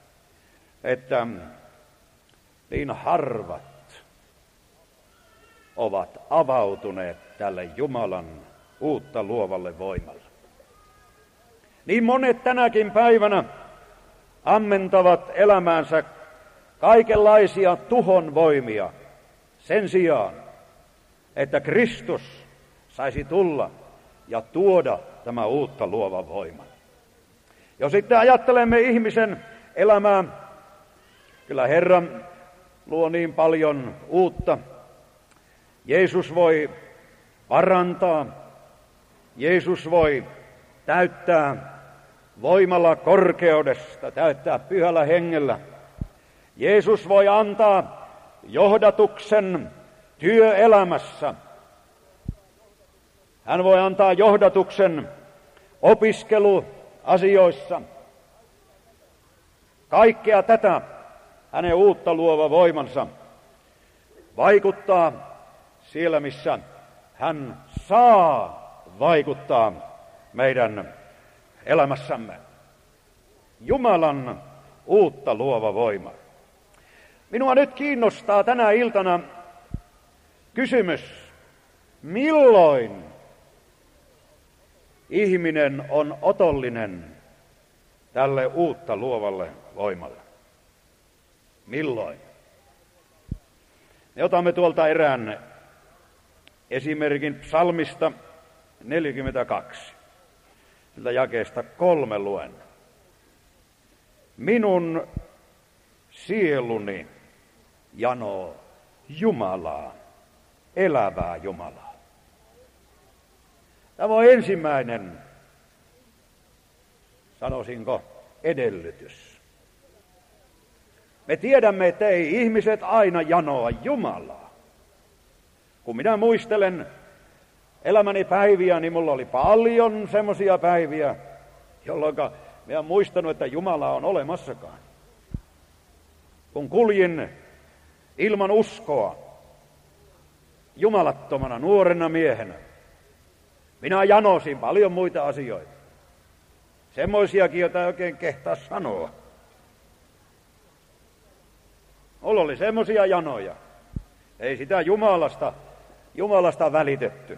että niin harvat ovat avautuneet tälle Jumalan uutta luovalle voimalle. Niin monet tänäkin päivänä ammentavat elämäänsä kaikenlaisia tuhon voimia sen sijaan, että Kristus saisi tulla ja tuoda tämä uutta luova voima. Jos sitten ajattelemme ihmisen elämää, kyllä Herra luo niin paljon uutta. Jeesus voi parantaa, Jeesus voi täyttää voimalla korkeudesta, täyttää pyhällä hengellä. Jeesus voi antaa johdatuksen työelämässä. Hän voi antaa johdatuksen opiskeluasioissa. Kaikkea tätä hänen uutta luova voimansa vaikuttaa siellä, missä hän saa vaikuttaa meidän elämässämme. Jumalan uutta luova voima. Minua nyt kiinnostaa tänä iltana kysymys, milloin ihminen on otollinen tälle uutta luovalle voimalle? Milloin? Me otamme tuolta erään esimerkin psalmista neljäkymmentäkaksi. Siltä jakeesta kolme luen. Minun sieluni janoo Jumalaa, elävää Jumalaa. Tämä on ensimmäinen, sanoisinko, edellytys. Me tiedämme, että ei ihmiset aina janoa Jumalaa. Kun minä muistelen elämäni päiviä, niin mulla oli paljon semmoisia päiviä, jolloin minä en muistanut, että Jumala on olemassakaan. Kun kuljin ilman uskoa, jumalattomana nuorena miehenä, minä janosin paljon muita asioita. Semmoisiakin, joita ei oikein kehtaa sanoa. Mulla oli semmoisia janoja. Ei sitä Jumalasta, Jumalasta välitetty.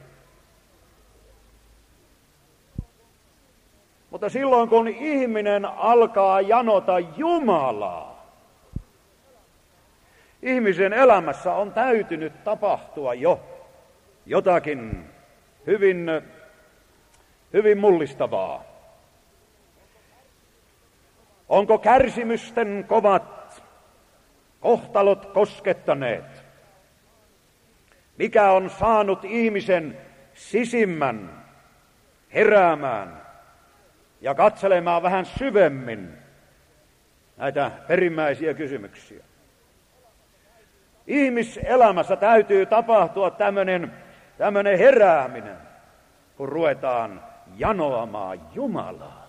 Mutta silloin kun ihminen alkaa janota Jumalaa, ihmisen elämässä on täytynyt tapahtua jo jotakin hyvin, hyvin mullistavaa. Onko kärsimysten kovat kohtalot koskettaneet? Mikä on saanut ihmisen sisimmän heräämään ja katselemaan vähän syvemmin näitä perimmäisiä kysymyksiä? Ihmiselämässä täytyy tapahtua tämmöinen, tämmöinen herääminen, kun ruvetaan janoamaan Jumalaa.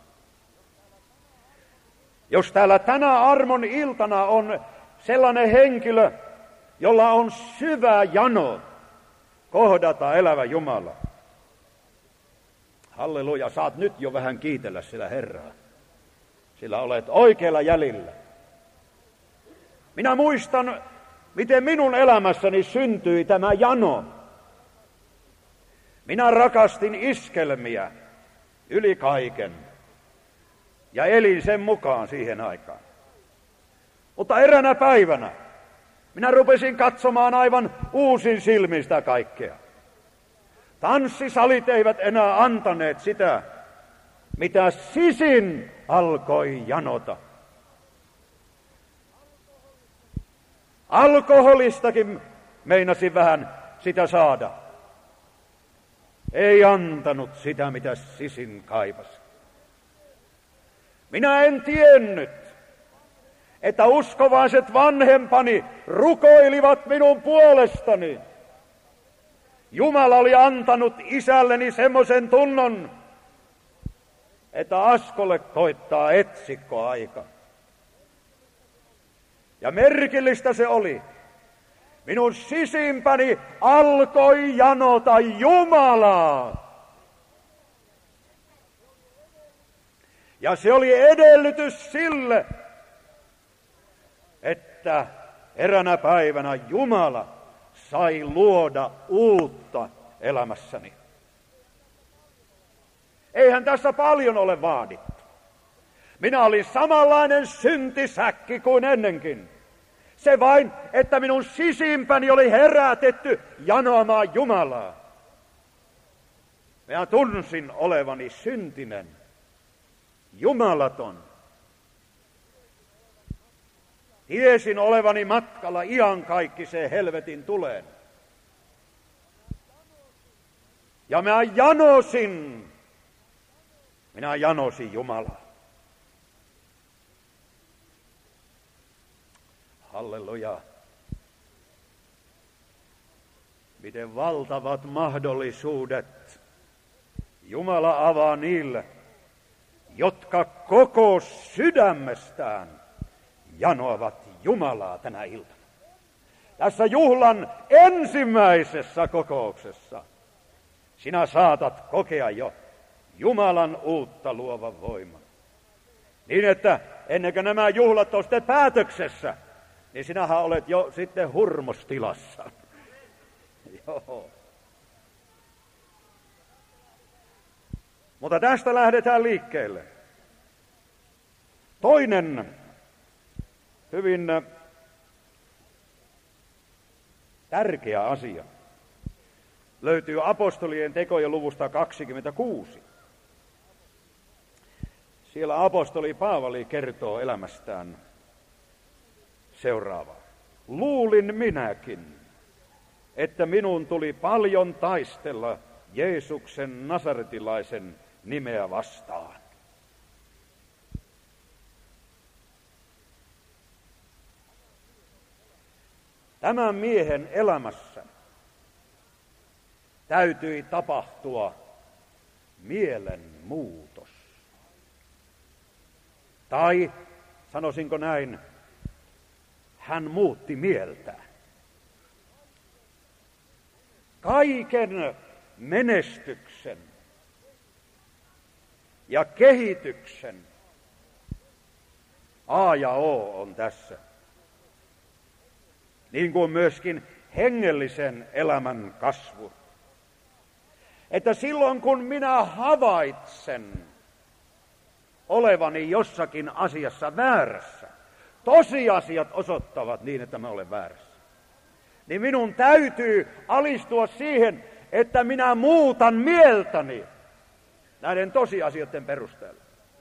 Jos täällä tänä armon iltana on sellainen henkilö, jolla on syvä jano kohdata elävä Jumala, halleluja, saat nyt jo vähän kiitellä sillä Herraa, sillä olet oikealla jäljellä. Minä muistan, miten minun elämässäni syntyi tämä jano. Minä rakastin iskelmiä yli kaiken ja elin sen mukaan siihen aikaan. Mutta eräänä päivänä minä rupesin katsomaan aivan uusin silmin sitä kaikkea. Tanssisalit eivät enää antaneet sitä, mitä sisin alkoi janota. Alkoholistakin meinasin vähän sitä saada. Ei antanut sitä, mitä sisin kaipasi. Minä en tiennyt, että uskovaiset vanhempani rukoilivat minun puolestani. Jumala oli antanut isälleni semmoisen tunnon, että Askolle koittaa etsikkoaika. Ja merkillistä se oli. Minun sisimpäni alkoi janota Jumalaa. Ja se oli edellytys sille, että eräänä päivänä Jumala sai luoda uutta elämässäni. Eihän tässä paljon ole vaadittu. Minä olin samanlainen syntisäkki kuin ennenkin. Se vain, että minun sisimpäni oli herätetty janoamaan Jumalaa. Minä tunsin olevani syntinen, jumalaton. Tiesin olevani matkalla iankaikkiseen helvetin tuleen. Ja minä janosin, minä janosin Jumalaa. Halleluja. Miten valtavat mahdollisuudet Jumala avaa niille, jotka koko sydämestään janoavat Jumalaa tänä iltana. Tässä juhlan ensimmäisessä kokouksessa sinä saatat kokea jo Jumalan uutta luovan voiman. Niin, että ennen kuin nämä juhlat on sitten päätöksessä, niin sinähän olet jo sitten hurmostilassa. Joo. Mutta tästä lähdetään liikkeelle. Toinen hyvin tärkeä asia löytyy apostolien tekojen luvusta kaksikymmentäkuusi. Siellä apostoli Paavali kertoo elämästään seuraavaa. Luulin minäkin, että minun tuli paljon taistella Jeesuksen nasaretilaisen nimeä vastaan. Tämän miehen elämässä täytyi tapahtua mielenmuutos. Tai sanoisinko näin, hän muutti mieltään. Kaiken menestyksen ja kehityksen A ja O on tässä. Niin kuin myöskin hengellisen elämän kasvu. Että silloin kun minä havaitsen olevani jossakin asiassa väärässä, tosiasiat osoittavat niin, että mä olen väärässä, niin minun täytyy alistua siihen, että minä muutan mieltäni näiden tosiasioiden perusteella.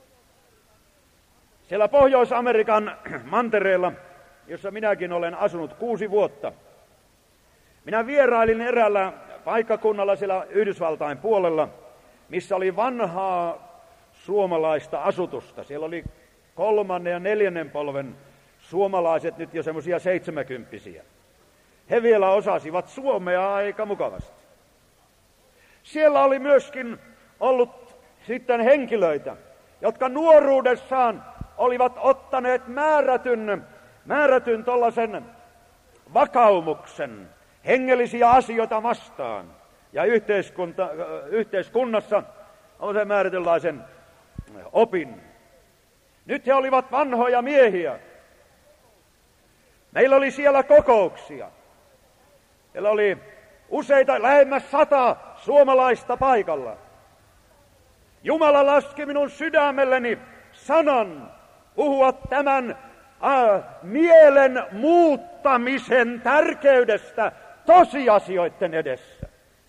Siellä Pohjois-Amerikan mantereella, jossa minäkin olen asunut kuusi vuotta, minä vierailin eräällä paikkakunnalla siellä Yhdysvaltain puolella, missä oli vanhaa suomalaista asutusta. Siellä oli kolmannen ja neljännen polven suomalaiset nyt jo semmoisia seitsemänkymppisiä. He vielä osasivat suomea aika mukavasti. Siellä oli myöskin ollut sitten henkilöitä, jotka nuoruudessaan olivat ottaneet määrätyn, määrätyn tollaisen vakaumuksen, hengellisiä asioita vastaan. Ja yhteiskunta, yhteiskunnassa on se määrätynlaisen opin. Nyt he olivat vanhoja miehiä. Meillä oli siellä kokouksia. Siellä oli useita, lähemmäs sata suomalaista paikalla. Jumala laski minun sydämelleni sanan puhua tämän äh, mielen muuttamisen tärkeydestä tosiasioiden edessä.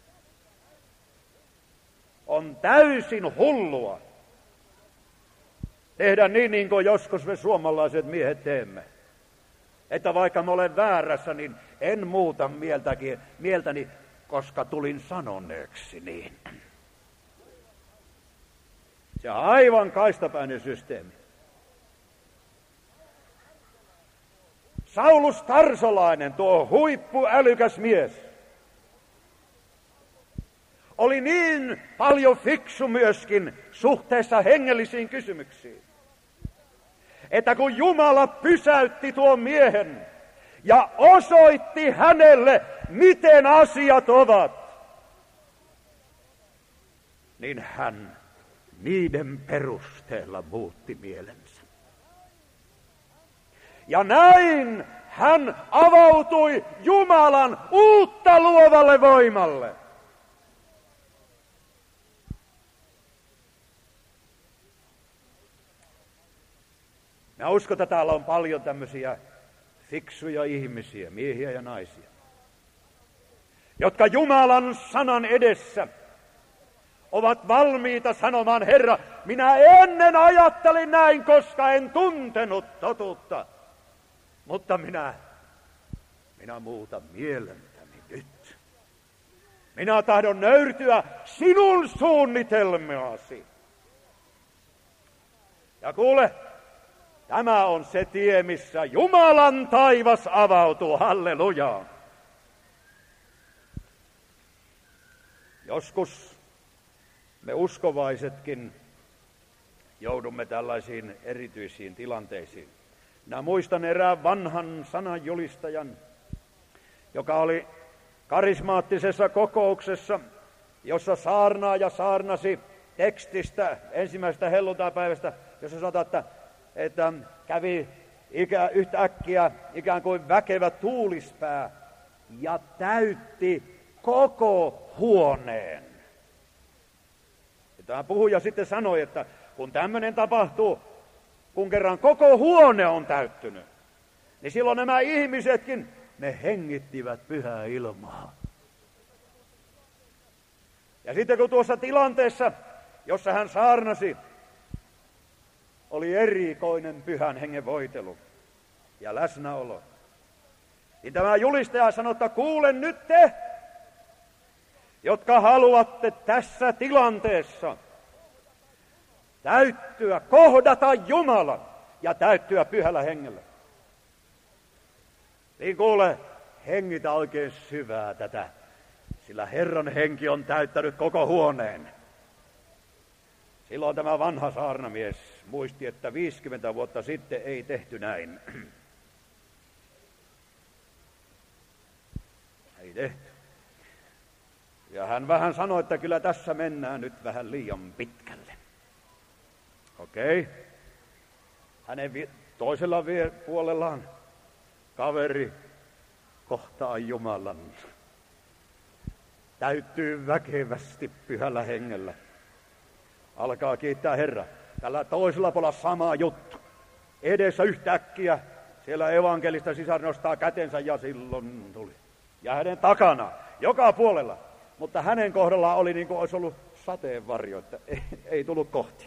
On täysin hullua tehdä niin, niin kuin joskus me suomalaiset miehet teemme. Että vaikka mä olen väärässä, niin en muuta mieltäkin, mieltäni, koska tulin sanoneeksi niin. Se on aivan kaistapäinen systeemi. Saulus Tarsolainen, tuo huippuälykäs mies, oli niin paljon fiksu myöskin suhteessa hengellisiin kysymyksiin, että kun Jumala pysäytti tuon miehen ja osoitti hänelle, miten asiat ovat, niin hän niiden perusteella muutti mielensä. Ja näin hän avautui Jumalan uutta luovalle voimalle. Mä uskon, että täällä on paljon tämmöisiä fiksuja ihmisiä, miehiä ja naisia, jotka Jumalan sanan edessä ovat valmiita sanomaan, Herra, minä ennen ajattelin näin, koska en tuntenut totuutta, mutta minä, minä muutan mielentäni nyt. Minä tahdon nöyrtyä sinun suunnitelmaasi. Ja kuule, tämä on se tie, missä Jumalan taivas avautuu, hallelujaa. Joskus me uskovaisetkin joudumme tällaisiin erityisiin tilanteisiin. Minä muistan erään vanhan sananjulistajan, joka oli karismaattisessa kokouksessa, jossa saarnaaja saarnasi tekstistä ensimmäisestä helluntaipäivästä, jossa sanotaan, että, että kävi ikä, yhtäkkiä ikään kuin väkevä tuulispää ja täytti koko huoneen. Ja tämä puhuja sitten sanoi, että kun tämmöinen tapahtuu, kun kerran koko huone on täyttynyt, niin silloin nämä ihmisetkin, ne hengittivät pyhää ilmaa. Ja sitten kun tuossa tilanteessa, jossa hän saarnasi, oli erikoinen pyhän hengen voitelu ja läsnäolo, niin tämä julistaja sanoi, että kuulen nyt te, jotka haluatte tässä tilanteessa täyttyä, kohdata Jumalan ja täyttyä pyhällä hengellä. Niin kuule, hengitä oikein syvää tätä, sillä Herran henki on täyttänyt koko huoneen. Silloin tämä vanha saarnamies muisti, että viisikymmentä vuotta sitten ei tehty näin. Ei tehty. Ja hän vähän sanoi, että kyllä tässä mennään nyt vähän liian pitkälle. Okei. Okay. Hänen vi- toisella vie- puolellaan kaveri kohtaa Jumalan. Täyttyy väkevästi pyhällä hengellä. Alkaa kiittää Herraa. Tällä toisella puolella sama juttu. Edessä yhtäkkiä siellä evankelista sisar nostaa kätensä ja silloin tuli. Ja hänen takana, joka puolella. Mutta hänen kohdallaan oli niin kuin olisi ollut sateenvarjo, että ei, ei tullut kohti.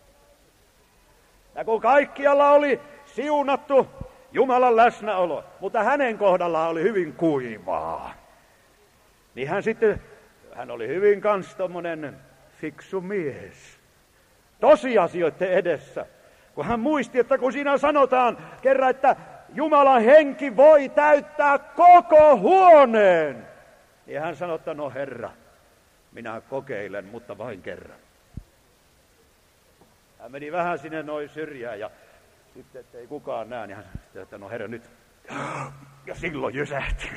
Ja kun kaikkialla oli siunattu Jumalan läsnäolo, mutta hänen kohdallaan oli hyvin kuivaa, niin hän sitten, hän oli hyvin kans tommonen fiksu mies tosiasioiden edessä. Kun hän muisti, että kun siinä sanotaan kerran, että Jumalan henki voi täyttää koko huoneen, niin hän sanoi, että no Herra, minä kokeilen, mutta vain kerran. Hän meni vähän sinne noin syrjään ja sitten, ettei kukaan näe, niin hän sanoi, että no Herra nyt. Ja silloin jysähti.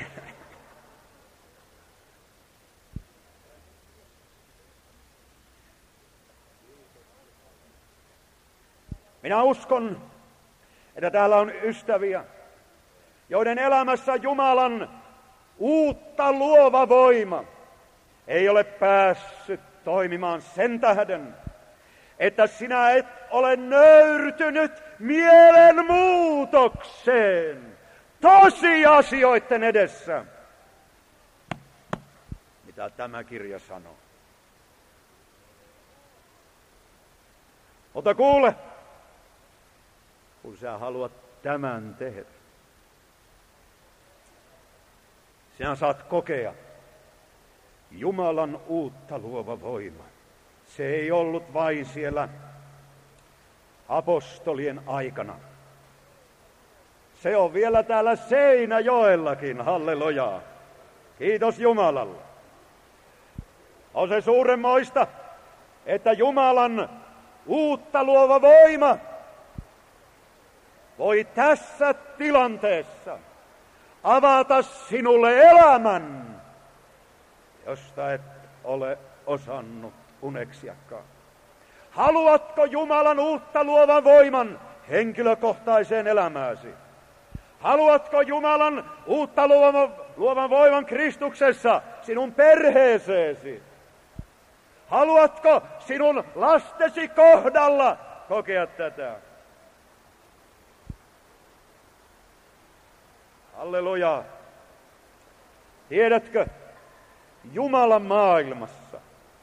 Minä uskon, että täällä on ystäviä, joiden elämässä Jumalan uutta luova voima ei ole päässyt toimimaan sen tähden, että sinä et ole nöyrtynyt mielenmuutokseen tosiasioiden edessä. Mitä tämä kirja sanoo? Mutta kuule, kun sä haluat tämän tehdä, sinä saat kokea Jumalan uutta luova voima. Se ei ollut vain siellä apostolien aikana. Se on vielä täällä Seinäjoellakin, hallelujaa. Kiitos Jumalalle. On se suuremmoista, että Jumalan uutta luova voima voi tässä tilanteessa avata sinulle elämän, josta et ole osannut uneksiakaan. Haluatko Jumalan uutta luovan voiman henkilökohtaiseen elämääsi? Haluatko Jumalan uutta luovan, luovan voiman Kristuksessa sinun perheeseesi? Haluatko sinun lastesi kohdalla kokea tätä? Halleluja. Tiedätkö, Jumalan maailmassa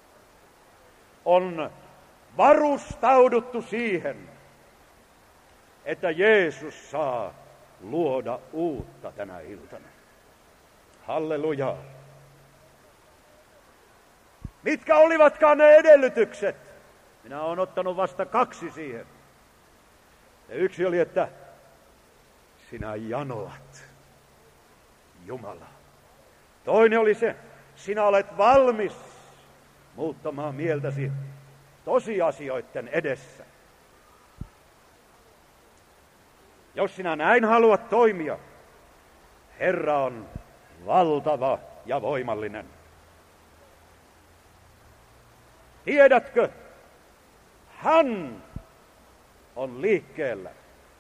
on varustauduttu siihen, että Jeesus saa luoda uutta tänä iltana. Halleluja. Mitkä olivatkaan ne edellytykset? Minä olen ottanut vasta kaksi siihen. Ja yksi oli, että sinä janoat Jumalaa. Toinen oli se, sinä olet valmis muuttamaan mieltäsi tosiasioiden edessä. Jos sinä näin haluat toimia, Herra on valtava ja voimallinen. Tiedätkö, hän on liikkeellä.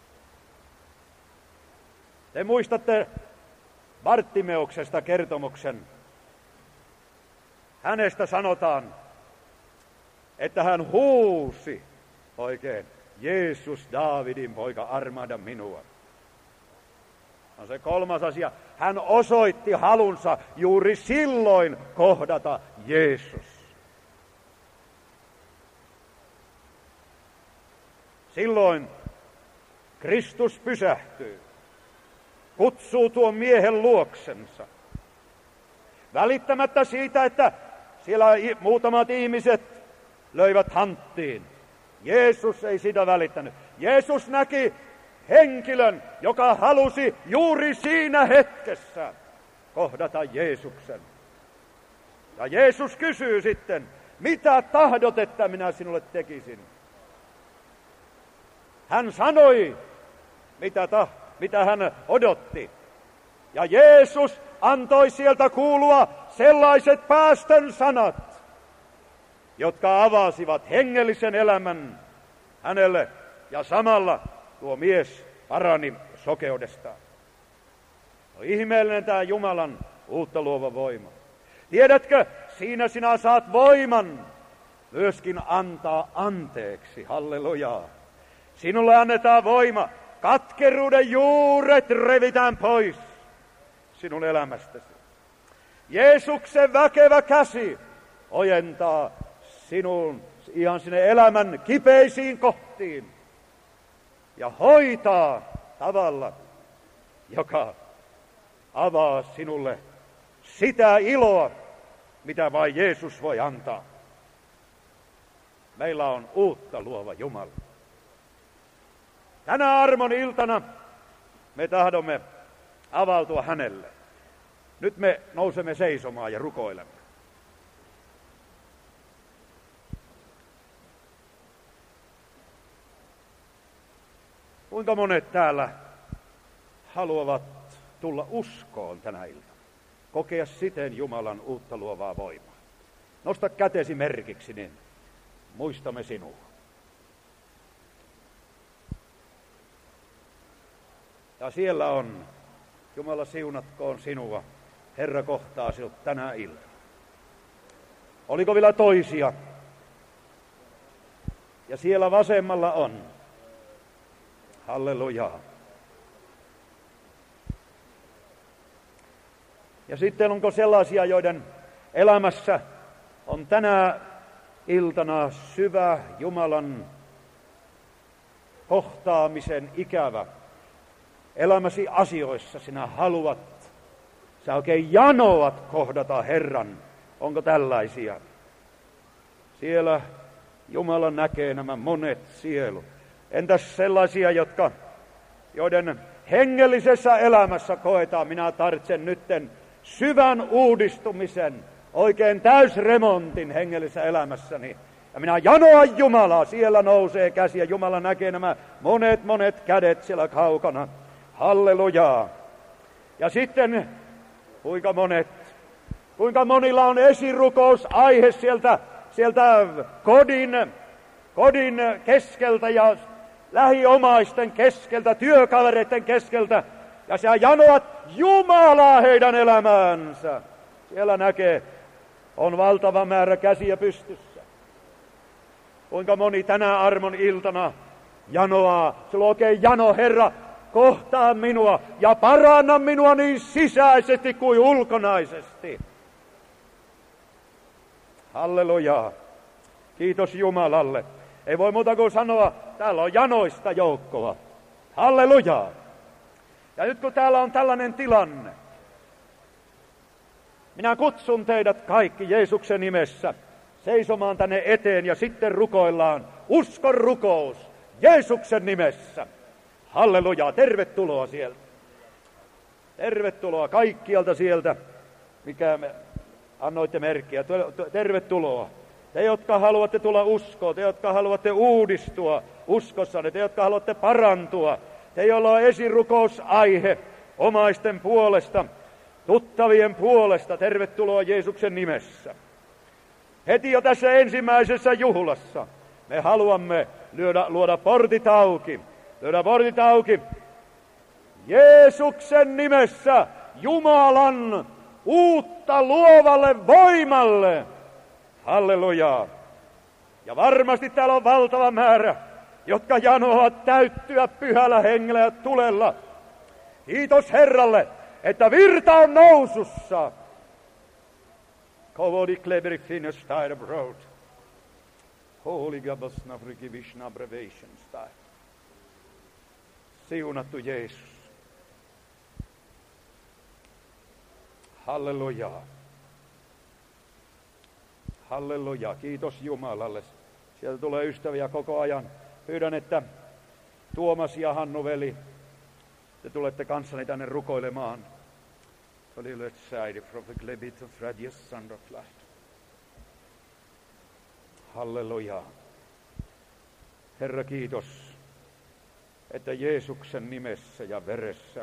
Te muistatte Bartimeuksesta kertomuksen. Hänestä sanotaan, että hän huusi oikein, Jeesus, Daavidin poika, armahda minua. On se kolmas asia. Hän osoitti halunsa juuri silloin kohdata Jeesus. Silloin Kristus pysähtyy, kutsuu tuon miehen luoksensa. Välittämättä siitä, että siellä muutamat ihmiset löivät hanttiin. Jeesus ei sitä välittänyt. Jeesus näki henkilön, joka halusi juuri siinä hetkessä kohdata Jeesuksen. Ja Jeesus kysyy sitten, mitä tahdot, että minä sinulle tekisin? Hän sanoi, mitä, ta, mitä hän odotti. Ja Jeesus antoi sieltä kuulua sellaiset päästön sanat, jotka avasivat hengellisen elämän hänelle. Ja samalla tuo mies parani sokeudestaan. No, ihmeellinen tämä Jumalan uutta luova voima. Tiedätkö, siinä sinä saat voiman myöskin antaa anteeksi. Hallelujaa. Sinulle annetaan voima. Katkeruuden juuret revitään pois sinun elämästäsi. Jeesuksen väkevä käsi ojentaa sinun ihan sinne elämän kipeisiin kohtiin ja hoitaa tavalla, joka avaa sinulle sitä iloa, mitä vain Jeesus voi antaa. Meillä on uutta luova Jumala. Tänä armon iltana me tahdomme avautua hänelle. Nyt me nousemme seisomaan ja rukoilemme. Kuinka monet täällä haluavat tulla uskoon tänä iltana? Kokea siten Jumalan uutta luovaa voimaa. Nosta kätesi merkiksi, niin muistamme sinua. Ja siellä on, Jumala siunatkoon sinua, Herra kohtaa sinut tänä iltana. Oliko vielä toisia? Ja siellä vasemmalla on. Hallelujaa. Ja sitten onko sellaisia, joiden elämässä on tänä iltana syvä Jumalan kohtaamisen ikävä. Elämäsi asioissa sinä haluat, sä oikein janoat kohdata Herran. Onko tällaisia? Siellä Jumala näkee nämä monet sielut. Entäs sellaisia, jotka, joiden hengellisessä elämässä koetaan, minä tarvitsen nytten syvän uudistumisen, oikein täysremontin hengellisessä elämässäni. Ja minä janoan Jumalaa, siellä nousee käsi ja Jumala näkee nämä monet monet kädet siellä kaukana. Hallelujaa. Ja sitten, kuinka monet, kuinka monilla on esirukous-aihe sieltä, sieltä kodin, kodin keskeltä ja lähiomaisten keskeltä, työkavereiden keskeltä. Ja sä janoat Jumalaa heidän elämäänsä. Siellä näkee, on valtava määrä käsiä pystyssä. Kuinka moni tänä armon iltana janoaa. Sulla on oikein jano, Herra, kohtaa minua ja paranna minua niin sisäisesti kuin ulkonaisesti. Halleluja. Kiitos Jumalalle. Ei voi muuta kuin sanoa, täällä on janoista joukkoa. Halleluja. Ja nyt kun täällä on tällainen tilanne, minä kutsun teidät kaikki Jeesuksen nimessä seisomaan tänne eteen ja sitten rukoillaan uskon rukous Jeesuksen nimessä. Halleluja, tervetuloa sieltä. Tervetuloa kaikkialta sieltä, mikä me annoitte merkkiä. Tervetuloa. Te, jotka haluatte tulla uskoon, te, jotka haluatte uudistua uskossanne, te, jotka haluatte parantua, te, joilla on esirukous-aihe omaisten puolesta, tuttavien puolesta, tervetuloa Jeesuksen nimessä. Heti jo tässä ensimmäisessä juhlassa me haluamme lyödä, luoda portit auki, lyödä portit auki Jeesuksen nimessä Jumalan uutta luovalle voimalle. Halleluja. Ja varmasti täällä on valtava määrä, jotka janoavat täyttyä pyhällä hengellä ja tulella. Kiitos Herralle, että virta on nousussa. Kovodi kleberi finnes style abroad. Holy Gabas Nafriki Vishna Brevation style. Siunattu Jeesus. Halleluja. Halleluja. Kiitos Jumalalle. Sieltä tulee ystäviä koko ajan. Pyydän, että Tuomas ja Hannu veli, te tulette kanssani tänne rukoilemaan. Halleluja. Herra, kiitos, että Jeesuksen nimessä ja veressä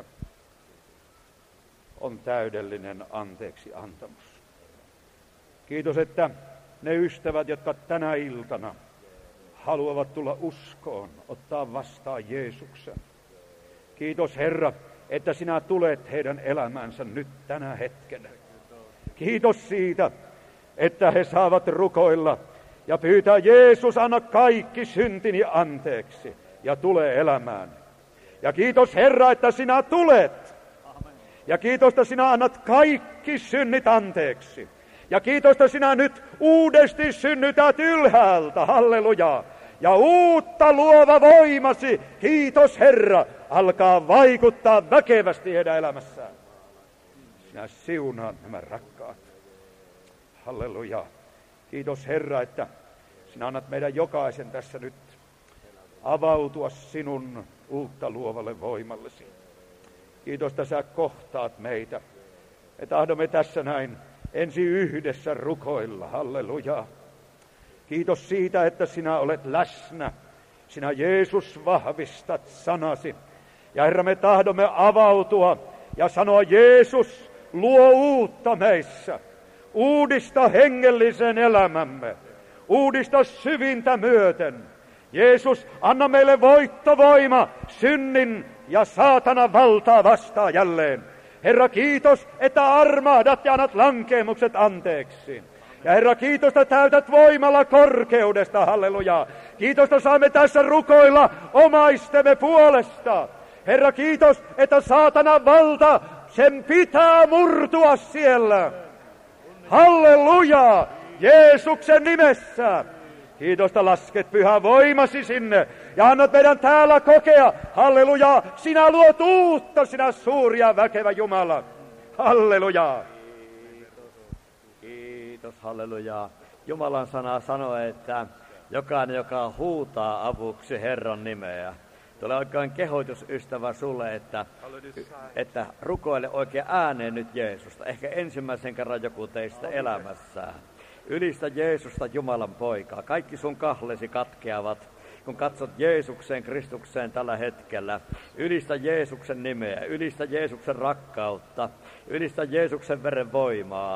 on täydellinen anteeksi antamus. Kiitos, että ne ystävät, jotka tänä iltana haluavat tulla uskoon, ottaa vastaan Jeesuksen. Kiitos Herra, että sinä tulet heidän elämänsä nyt tänä hetkenä. Kiitos siitä, että he saavat rukoilla ja pyytää Jeesus, anna kaikki syntini anteeksi ja tule elämään. Ja kiitos Herra, että sinä tulet. Ja kiitos, että sinä annat kaikki synnit anteeksi. Ja kiitos, että sinä nyt uudesti synnytät ylhäältä. Halleluja. Ja uutta luova voimasi, kiitos Herra, alkaa vaikuttaa väkevästi heidän elämässään. Sinä siunaat nämä rakkaat. Halleluja. Kiitos Herra, että sinä annat meidän jokaisen tässä nyt avautua sinun uutta luovalle voimallesi. Kiitos, että sä kohtaat meitä. Me tahdomme tässä näin ensin yhdessä rukoilla. Halleluja. Kiitos siitä, että sinä olet läsnä. Sinä Jeesus vahvistat sanasi. Ja Herra, me tahdomme avautua ja sanoa, Jeesus, luo uutta meissä. Uudista hengellisen elämämme. Uudista syvintä myöten. Jeesus, anna meille voittovoima synnin ja saatanan valtaa vastaan jälleen. Herra, kiitos, että armahdat ja annat lankeemukset anteeksi. Ja Herra, kiitos, että täytät voimalla korkeudesta, halleluja. Kiitos, että saamme tässä rukoilla omaistemme puolesta. Herra, kiitos, että saatanan valta, sen pitää murtua siellä. Halleluja, Jeesuksen nimessä. Kiitos, että lasket pyhä voimasi sinne ja annat meidän täällä kokea. Halleluja, sinä luot uutta, sinä suuri ja väkevä Jumala. Halleluja. Kiitos, halleluja. Jumalan sana sanoo, että jokainen, joka huutaa avuksi Herran nimeä. Tulee oikein kehoitusystävä sulle, että, että rukoile oikein ääneen nyt Jeesusta. Ehkä ensimmäisen kerran joku teistä elämässään. Ylistä Jeesusta, Jumalan poikaa. Kaikki sun kahlesi katkeavat, kun katsot Jeesukseen, Kristukseen tällä hetkellä. Ylistä Jeesuksen nimeä, ylistä Jeesuksen rakkautta, ylistä Jeesuksen veren voimaa.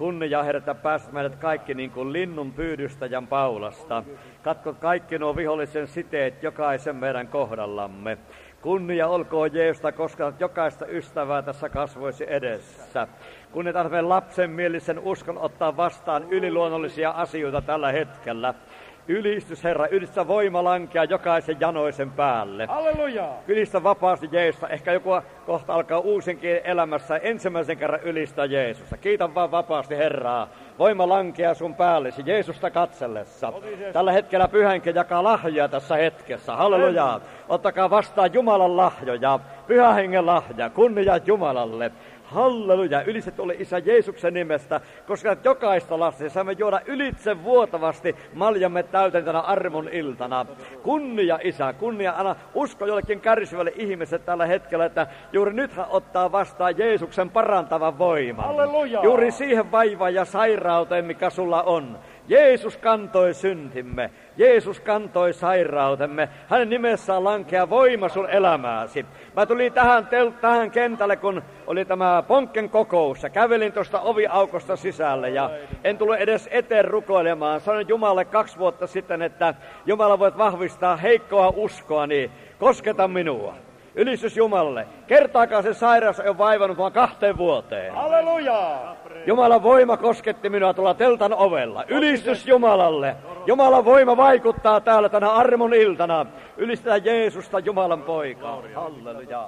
Kunnia, Herra, että päästät meidät kaikki niin kuin linnun pyydystäjän paulasta. Katkot kaikki nuo vihollisen siteet jokaisen meidän kohdallamme. Kunnia olkoon Jeesusta, koska jokaista ystävää tässä kasvoisi edessä. Kunnitaan meidän lapsenmielisen uskon ottaa vastaan yliluonnollisia asioita tällä hetkellä. Ylistys, Herra, ylistä voima lankea jokaisen janoisen päälle. Halleluja! Ylistä vapaasti Jeesusta. Ehkä joku kohta alkaa uusinkin elämässä ensimmäisen kerran ylistää Jeesusta. Kiitän vaan vapaasti Herraa. Voima lankea sun päällesi Jeesusta katsellessa. Tällä hetkellä Pyhänkin jakaa lahjoja tässä hetkessä. Halleluja! Ottakaa vastaan Jumalan lahjoja. Pyhän Hengen lahja. Kunnia Jumalalle. Halleluja, ylistetty ole Isä Jeesuksen nimestä, koska jokaista lasta saamme juoda ylitse vuotavasti maljamme täytentänä armon iltana. Kunnia Isä, kunnia anna usko jollekin kärsivälle ihmiselle tällä hetkellä, että juuri nyt hän ottaa vastaan Jeesuksen parantavan voiman. Halleluja! Juuri siihen vaivaan ja sairauteen, mikä sulla on. Jeesus kantoi syntimme, Jeesus kantoi sairautemme, hänen nimessään lankea voima sun elämääsi. Mä tulin tähän, tel- tähän kentälle, kun oli tämä Ponkken kokous ja kävelin tuosta oviaukosta sisälle ja en tullut edes eteen rukoilemaan. Sanoin Jumalalle kaksi vuotta sitten, että Jumala voit vahvistaa heikkoa uskoa, niin kosketa minua. Ylistys Jumalalle. Kertaakaan se sairaus on vaivannut vaan kahteen vuoteen. Halleluja! Jumalan voima kosketti minua tuolla teltan ovella. Ylistys Jumalalle. Jumalan voima vaikuttaa täällä tänä armon iltana. Ylistää Jeesusta, Jumalan poika. Halleluja.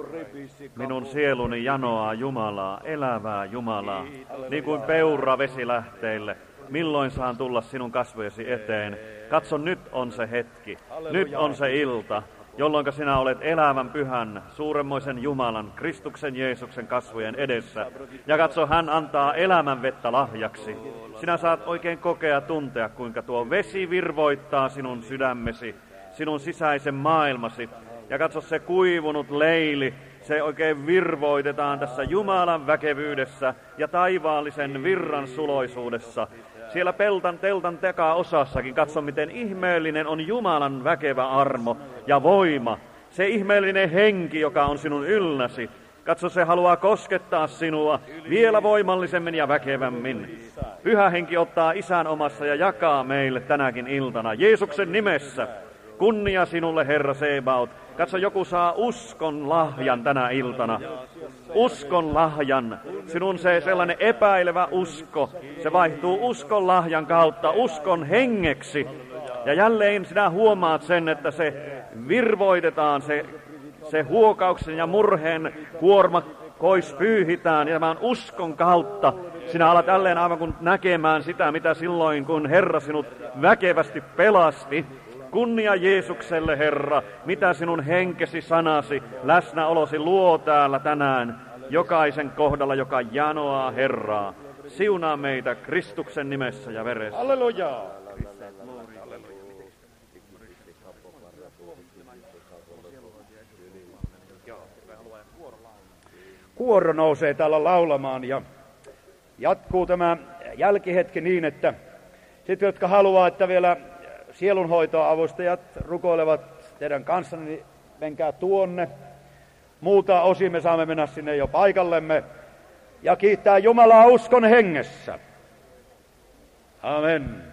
Minun sieluni janoaa Jumalaa, elävää Jumalaa, niin kuin peura vesilähteille. Milloin saan tulla sinun kasvojesi eteen? Katso, nyt on se hetki. Nyt on se ilta, jolloin sinä olet elävän pyhän, suuremmoisen Jumalan, Kristuksen Jeesuksen kasvojen edessä. Ja katso, hän antaa elämän vettä lahjaksi. Sinä saat oikein kokea tuntea, kuinka tuo vesi virvoittaa sinun sydämesi, sinun sisäisen maailmasi. Ja katso, se kuivunut leili, se oikein virvoitetaan tässä Jumalan väkevyydessä ja taivaallisen virran suloisuudessa. Siellä peltan teltan teka-osassakin katso, miten ihmeellinen on Jumalan väkevä armo ja voima. Se ihmeellinen henki, joka on sinun ylläsi. Katso, se haluaa koskettaa sinua vielä voimallisemmin ja väkevämmin. Pyhä henki ottaa Isän omassa ja jakaa meille tänäkin iltana. Jeesuksen nimessä. Kunnia sinulle, Herra Sebaot. Katso, joku saa uskon lahjan tänä iltana. Uskon lahjan. Sinun se sellainen epäilevä usko, se vaihtuu uskon lahjan kautta uskon hengeksi. Ja jälleen sinä huomaat sen, että se virvoitetaan, se, se huokauksen ja murheen kuorma pois pyyhitään. Ja tämän uskon kautta sinä alat jälleen aivan kun näkemään sitä, mitä silloin, kun Herra sinut väkevästi pelasti. Kunnia Jeesukselle, Herra, mitä sinun henkesi, sanasi, läsnäolosi luo täällä tänään jokaisen kohdalla, joka janoaa Herraa. Siunaa meitä Kristuksen nimessä ja veressä. Halleluja! Kuoro nousee täällä laulamaan ja jatkuu tämä jälkihetki niin, että sitten jotka haluaa, että vielä sielunhoitoavustajat rukoilevat teidän kanssanne, niin menkää tuonne. Muuta osin me saamme mennä sinne jo paikallemme ja kiittää Jumalaa uskon hengessä. Amen.